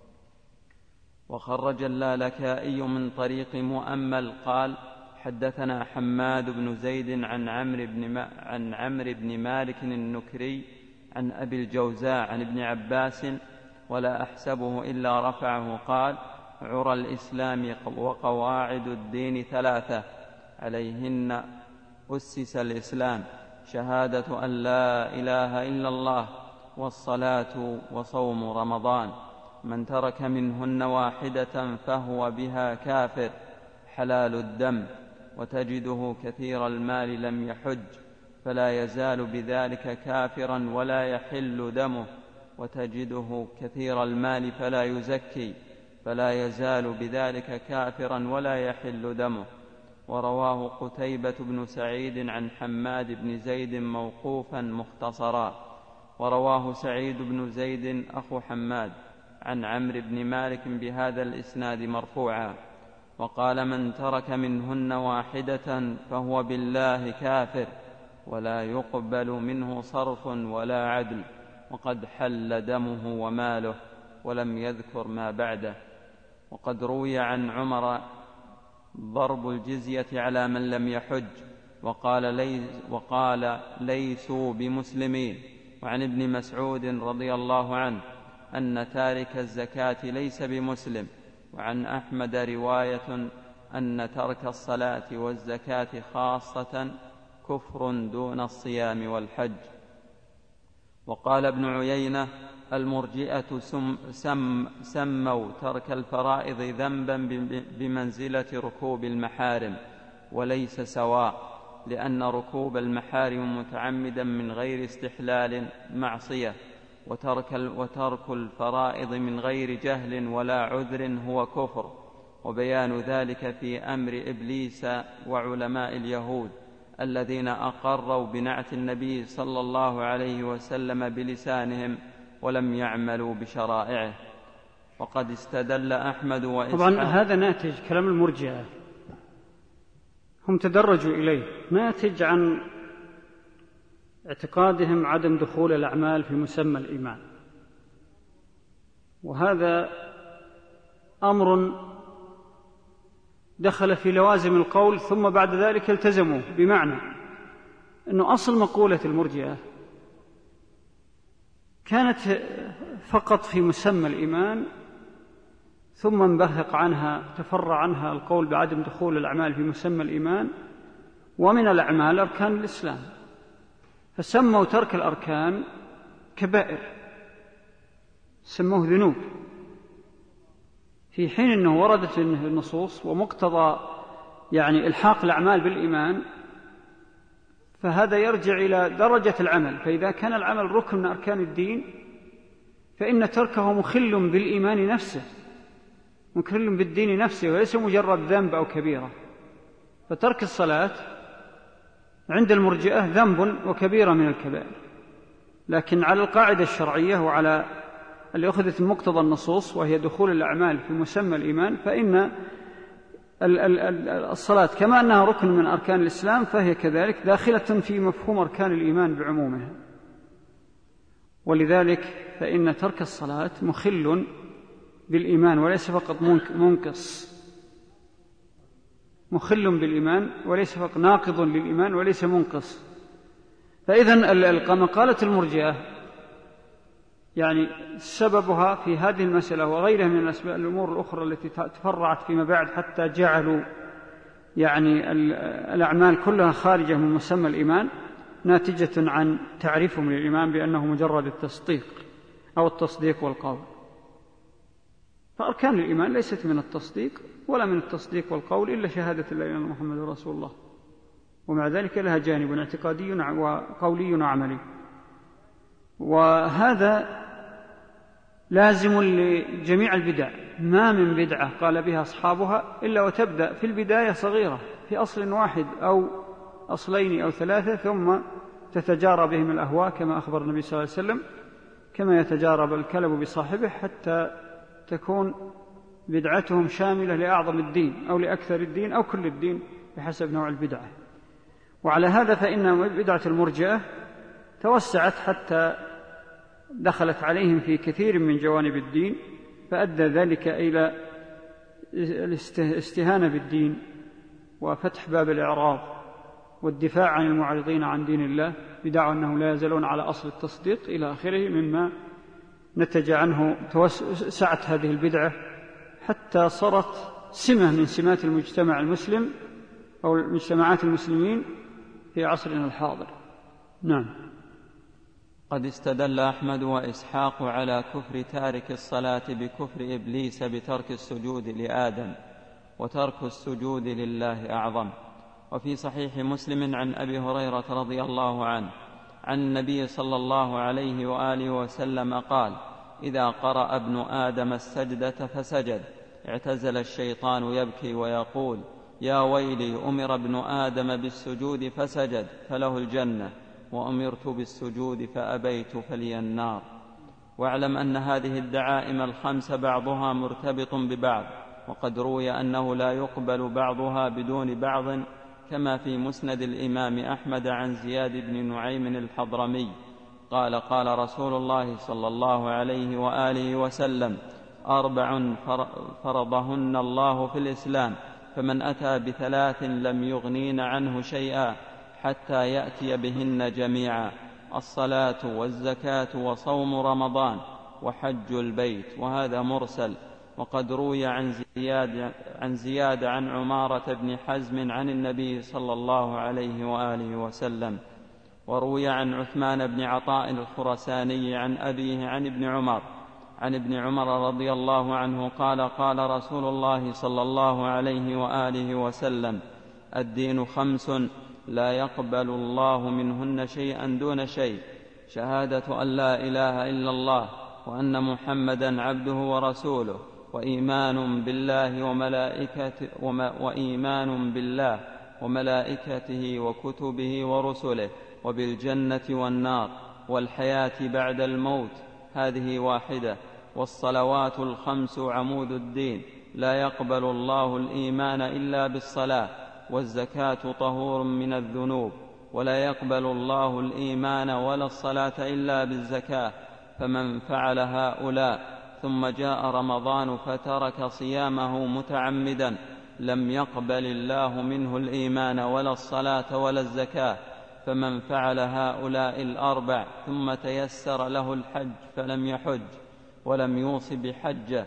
وخرج اللالكائي من طريق مؤمل قال: حدثنا حماد بن زيد عن عمرو بن مالك النكري عن أبي الجوزاء عن ابن عباس، ولا أحسبه إلا رفعه قال: عرى الإسلام وقواعد الدين ثلاثة عليهن أسس الإسلام: شهادة أن لا إله إلا الله، والصلاة، وصوم رمضان. من ترك منهن واحدة فهو بها كافر حلال الدم. وتجده كثير المال لم يحج فلا يزال بذلك كافرا ولا يحل دمه، وتجده كثير المال فلا يزكي فلا يزال بذلك كافرا ولا يحل دمه. ورواه قتيبة بن سعيد عن حماد بن زيد موقوفا مختصرا. ورواه سعيد بن زيد أخو حماد عن عمرو بن مالك بهذا الإسناد مرفوعا. وقال: من ترك منهن واحدة فهو بالله كافر ولا يقبل منه صرف ولا عدل، وقد حل دمه وماله، ولم يذكر ما بعده. وقد روي عن عمر ضرب الجزية على من لم يحج، وقال ليسوا بمسلمين. وعن ابن مسعود رضي الله عنه أن تارك الزكاة ليس بمسلم. وعن أحمد رواية أن ترك الصلاة والزكاة خاصة كفر دون الصيام والحج. وقال ابن عيينة: المرجئة سموا ترك الفرائض ذنبا بمنزلة ركوب المحارم، وليس سواء، لأن ركوب المحارم متعمدا من غير استحلال معصية، وترك الفرائض من غير جهل ولا عذر هو كفر، وبيان ذلك في أمر إبليس وعلماء اليهود الذين أقروا بنعت النبي صلى الله عليه وسلم بلسانهم ولم يعملوا بشرائعه. وقد استدل أحمد وإسحاق. طبعا هذا ناتج كلام المرجئة، هم تدرجوا إليه، ناتج عن اعتقادهم عدم دخول الأعمال في مسمى الإيمان، وهذا أمر دخل في لوازم القول ثم بعد ذلك التزموا، بمعنى أنه أصل مقولة المرجئة كانت فقط في مسمى الإيمان، ثم انبثق عنها تفرع عنها القول بعدم دخول الأعمال في مسمى الإيمان، ومن الأعمال أركان الإسلام، فسموا ترك الأركان كبائر، سموه ذنوب، في حين أنه وردت النصوص ومقتضى إلحاق الأعمال بالإيمان، فهذا يرجع إلى درجة العمل، فإذا كان العمل ركن من أركان الدين فإن تركه مخل بالإيمان نفسه، مخل بالدين نفسه، وليس مجرد ذنب أو كبيرة. فترك الصلاة عند المرجئة ذنب وكبيرة من الكبائر، لكن على القاعدة الشرعية وعلى اللي أخذت مقتضى النصوص وهي دخول الأعمال في مسمى الإيمان، فإن الصلاة كما أنها ركن من أركان الإسلام فهي كذلك داخلة في مفهوم أركان الإيمان بعمومها، ولذلك فإن ترك الصلاة مخل بالإيمان وليس فقط منقص، مخل بالإيمان وليس فقط ناقض للإيمان وليس منقص. فإذن مقالة المرجئة سببها في هذه المسألة وغيرها من الأمور الأخرى التي تفرعت فيما بعد حتى جعلوا الأعمال كلها خارجة من مسمى الإيمان، ناتجة عن تعريفهم للإيمان بأنه مجرد التصديق أو التصديق والقول. فأركان الإيمان ليست من التصديق ولا من التصديق والقول إلا شهادة لا إله إلا الله محمد رسول الله، ومع ذلك لها جانب اعتقادي وقولي وعملي، وهذا لازم لجميع البدع. ما من بدعة قال بها أصحابها إلا وتبدأ في البداية صغيرة في أصل واحد أو أصلين أو ثلاثة، ثم تتجارى بهم الأهواء كما أخبر النبي صلى الله عليه وسلم، كما يتجارب الكلب بصاحبه، حتى تكون بدعتهم شاملة لأعظم الدين أو لأكثر الدين أو كل الدين بحسب نوع البدعة. وعلى هذا فإن بدعة المرجئة توسعت حتى دخلت عليهم في كثير من جوانب الدين، فأدى ذلك إلى الاستهانة بالدين وفتح باب الإعراض والدفاع عن المعرضين عن دين الله بدعوى أنهم لا يزالون على أصل التصديق إلى آخره، مما نتج عنه توسعة هذه البدعة حتى صارت سمة من سمات المجتمع المسلم أو المجتمعات المسلمين في عصرنا الحاضر. نعم. قد استدل أحمد وإسحاق على كفر تارك الصلاة بكفر إبليس بترك السجود لآدم، وترك السجود لله أعظم. وفي صحيح مسلم عن أبي هريرة رضي الله عنه عن النبي صلى الله عليه وآله وسلم قال: إذا قرأ ابن آدم السجدة فسجد اعتزل الشيطان يبكي ويقول: يا ويلي، أمر ابن آدم بالسجود فسجد فله الجنة، وأمرت بالسجود فأبيت فلي النار. واعلم أن هذه الدعائم الخمس بعضها مرتبط ببعض، وقد روي أنه لا يقبل بعضها بدون بعض، كما في مسند الإمام أحمد عن زياد بن نعيم الحضرمي قال: قال رسول الله صلى الله عليه وآله وسلم: 4 فرضهن الله في الإسلام، فمن أتى ب3 لم يغنين عنه شيئا حتى يأتي بهن جميعا: الصلاة والزكاة وصوم رمضان وحج البيت. وهذا مرسل. وقد روي عن زياد عن عمارة بن حزم عن النبي صلى الله عليه وآله وسلم. وروي عن عثمان بن عطاء الخرساني عن أبيه عن ابن عمر رضي الله عنه قال: قال رسول الله صلى الله عليه وآله وسلم: الدين 5 لا يقبل الله منهن شيئا دون شيء: شهادة أن لا إله إلا الله وأن محمدا عبده ورسوله، وإيمان بالله وملائكته وكتبه ورسله، وبالجنة والنار، والحياة بعد الموت، هذه واحدة. والصلوات الخمس عمود الدين، لا يقبل الله الإيمان إلا بالصلاة. والزكاة طهور من الذنوب، ولا يقبل الله الإيمان ولا الصلاة إلا بالزكاة. فمن فعل هؤلاء ثم جاء رمضان فترك صيامه متعمدا لم يقبل الله منه الإيمان ولا الصلاة ولا الزكاة. فمن فعل هؤلاء الأربع ثم تيسر له الحج فلم يحج ولم يوص بحجه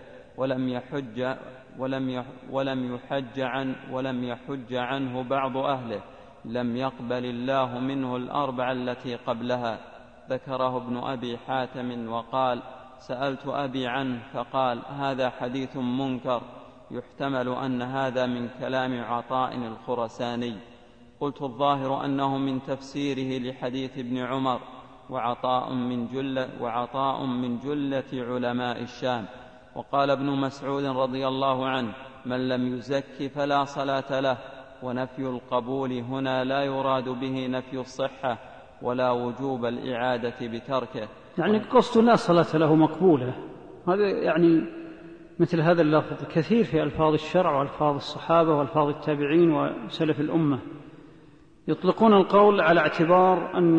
ولم يحج عنه بعض أهله لم يقبل الله منه الأربع التي قبلها. ذكره ابن أبي حاتم وقال: سألت أبي عنه فقال: هذا حديث منكر، يحتمل أن هذا من كلام عطاء الخرساني. قلت: الظاهر أنه من تفسيره لحديث ابن عمر، وعطاء من جلة علماء الشام. وقال ابن مسعود رضي الله عنه: من لم يزك فلا صلاة له. ونفي القبول هنا لا يراد به نفي الصحة ولا وجوب الإعادة بتركه. يعني قصد لا صلاة له مقبولة، هذا يعني مثل هذا اللفظ كثير في ألفاظ الشرع وألفاظ الصحابة وألفاظ التابعين وسلف الأمة، يطلقون القول على اعتبار أن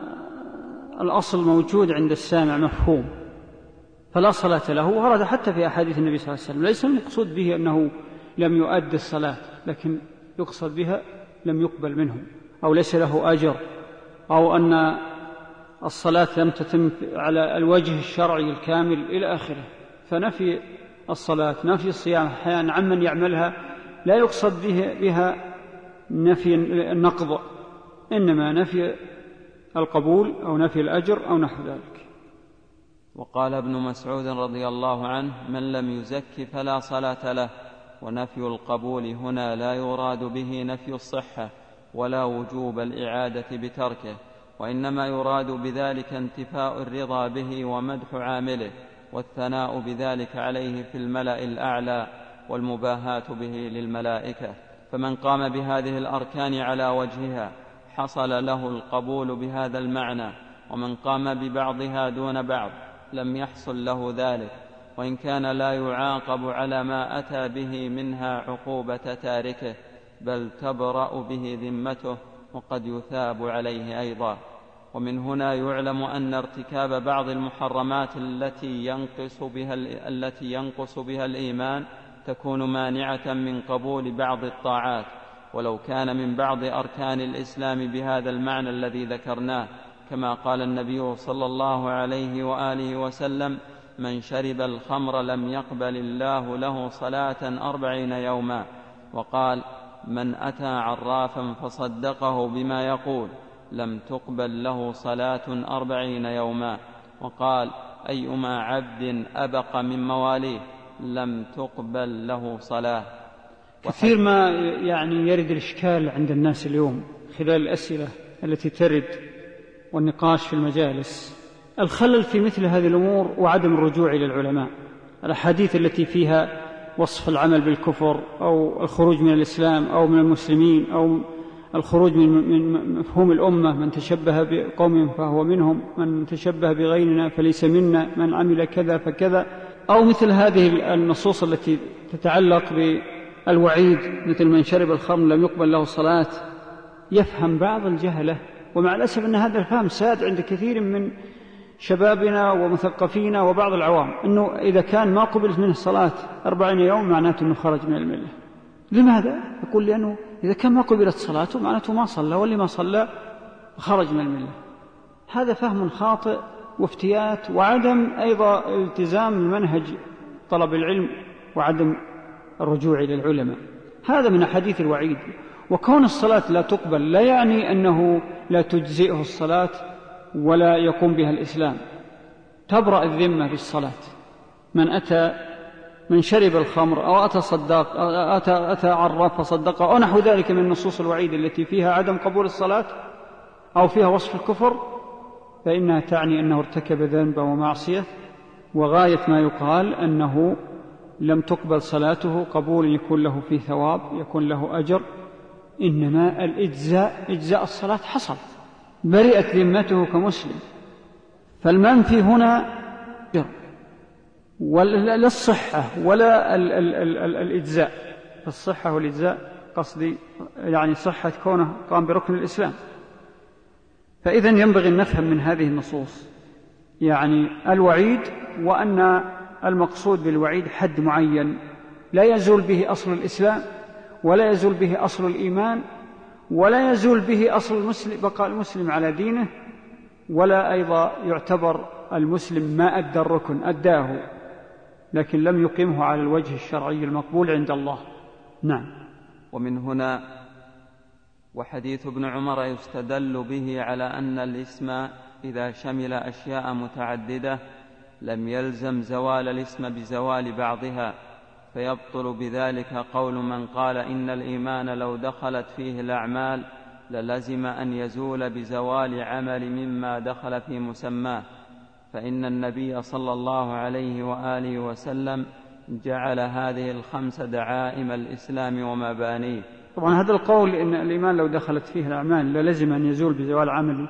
الأصل موجود عند السامع مفهوم فلا صلاة له. ورد حتى في أحاديث النبي صلى الله عليه وسلم ليس المقصود به أنه لم يؤدي الصلاة، لكن يقصد بها لم يقبل منه أو ليس له أجر، أو أن الصلاة لم تتم على الوجه الشرعي الكامل إلى آخره. فنفي الصلاة نفي الصيام أحيانا عمن يعملها لا يقصد بها نفي النقض، إنما نفي القبول أو نفي الأجر أو نحو ذلك. وقال ابن مسعود رضي الله عنه: من لم يزك فلا صلاة له. ونفي القبول هنا لا يراد به نفي الصحة ولا وجوب الإعادة بتركه، وإنما يراد بذلك انتفاء الرضا به ومدح عامله والثناء بذلك عليه في الملأ الأعلى والمباهاة به للملائكة. فمن قام بهذه الأركان على وجهها حصل له القبول بهذا المعنى، ومن قام ببعضها دون بعض لم يحصل له ذلك، وإن كان لا يعاقب على ما أتى به منها عقوبة تاركه، بل تبرأ به ذمته وقد يثاب عليه أيضا. ومن هنا يعلم أن ارتكاب بعض المحرمات التي ينقص بها الإيمان تكون مانعة من قبول بعض الطاعات، ولو كان من بعض أركان الإسلام بهذا المعنى الذي ذكرناه، كما قال النبي صلى الله عليه وآله وسلم: من شرب الخمر لم يقبل الله له صلاة 40 يوما. وقال: من أتى عرافا فصدقه بما يقول لم تقبل له صلاة 40 يوما. وقال: أيما عبد أبق من مواليه لم تقبل له صلاة. كثير ما يعني يرد الإشكال عند الناس اليوم خلال الأسئلة التي ترد والنقاش في المجالس، الخلل في مثل هذه الأمور وعدم الرجوع إلى العلماء. الأحاديث التي فيها وصف العمل بالكفر أو الخروج من الإسلام أو من المسلمين أو الخروج من مفهوم الأمة: من تشبه بقوم فهو منهم، من تشبه بغيرنا فليس منا، من عمل كذا فكذا، أو مثل هذه النصوص التي تتعلق بالوعيد مثل من شرب الخمر لم يقبل له صلاة. يفهم بعض الجهلة، ومع الأسف أن هذا الفهم ساد عند كثير من شبابنا ومثقفينا وبعض العوام، أنه إذا كان ما قبلت منه الصلاة 40 يوم معناته أنه خرج من الملة. لماذا؟ يقول: لأنه إذا كان ما قبلت صلاته معناته ما صلى، واللي ما صلى خرج من الملة. هذا فهم خاطئ وافتيات وعدم أيضا التزام المنهج طلب العلم وعدم الرجوع إلى العلماء. هذا من أحاديث الوعيد. وكون الصلاة لا تقبل لا يعني أنه لا تجزئه الصلاة ولا يقوم بها الإسلام. تبرأ الذمة بالصلاة. من شرب الخمر أو أتى عراف فصدقه أو نحو ذلك من نصوص الوعيد التي فيها عدم قبول الصلاة أو فيها وصف الكفر، فإنها تعني أنه ارتكب ذنبا ومعصية، وغاية ما يقال أنه لم تقبل صلاته قبول يكون له فيه ثواب، يكون له أجر. إنما إجزاء الصلاة حصل، برئت ذمته كمسلم. فالمنفي هنا أجر ولا الصحة ولا الإجزاء. الصحة والإجزاء قصدي يعني صحة كونه قام بركن الإسلام. فإذا ينبغي أن نفهم من هذه النصوص يعني الوعيد، وأن المقصود بالوعيد حد معين لا يزول به أصل الإسلام، ولا يزول به أصل الإيمان، ولا يزول به أصل بقاء المسلم على دينه، ولا أيضا يعتبر المسلم ما أدى الركن، أداه لكن لم يقيمه على الوجه الشرعي المقبول عند الله. نعم. ومن هنا وحديث ابن عمر يستدل به على أن الاسم إذا شمل أشياء متعددة لم يلزم زوال الاسم بزوال بعضها، فيبطل بذلك قول من قال إن الإيمان لو دخلت فيه الأعمال للزم أن يزول بزوال عمل مما دخل في مسماه، فإن النبي صلى الله عليه وآله وسلم جعل هذه الخمس دعائم الإسلام ومبانيه. طبعا هذا القول إن الإيمان لو دخلت فيه الأعمال للزم أن يزول بزوال عمل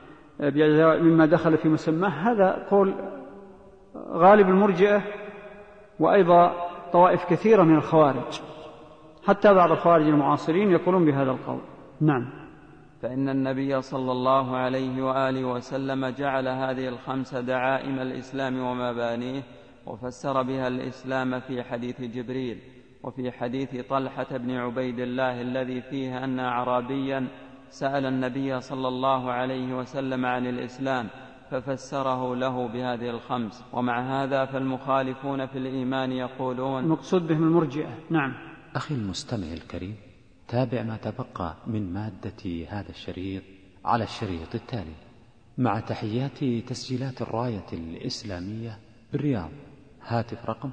مما دخل في مسماه، هذا قول غالب المرجئة، وأيضا طوائف كثيرة من الخوارج، حتى بعض الخوارج المعاصرين يقولون بهذا القول. نعم. فإن النبي صلى الله عليه وآله وسلم جعل هذه الخمس دعائم الإسلام ومبانيه، وفسر بها الإسلام في حديث جبريل، وفي حديث طلحة بن عبيد الله الذي فيه أن أعرابيا سأل النبي صلى الله عليه وسلم عن الإسلام ففسره له بهذه الخمس. ومع هذا فالمخالفون في الإيمان يقولون المقصود بهم المرجئة. نعم. أخي المستمع الكريم، تابع ما تبقى من مادة هذا الشريط على الشريط التالي، مع تحيات تسجيلات الراية الإسلامية بالرياض. هاتف رقم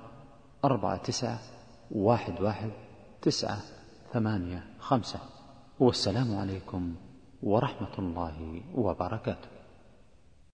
49111985. والسلام عليكم ورحمة الله وبركاته.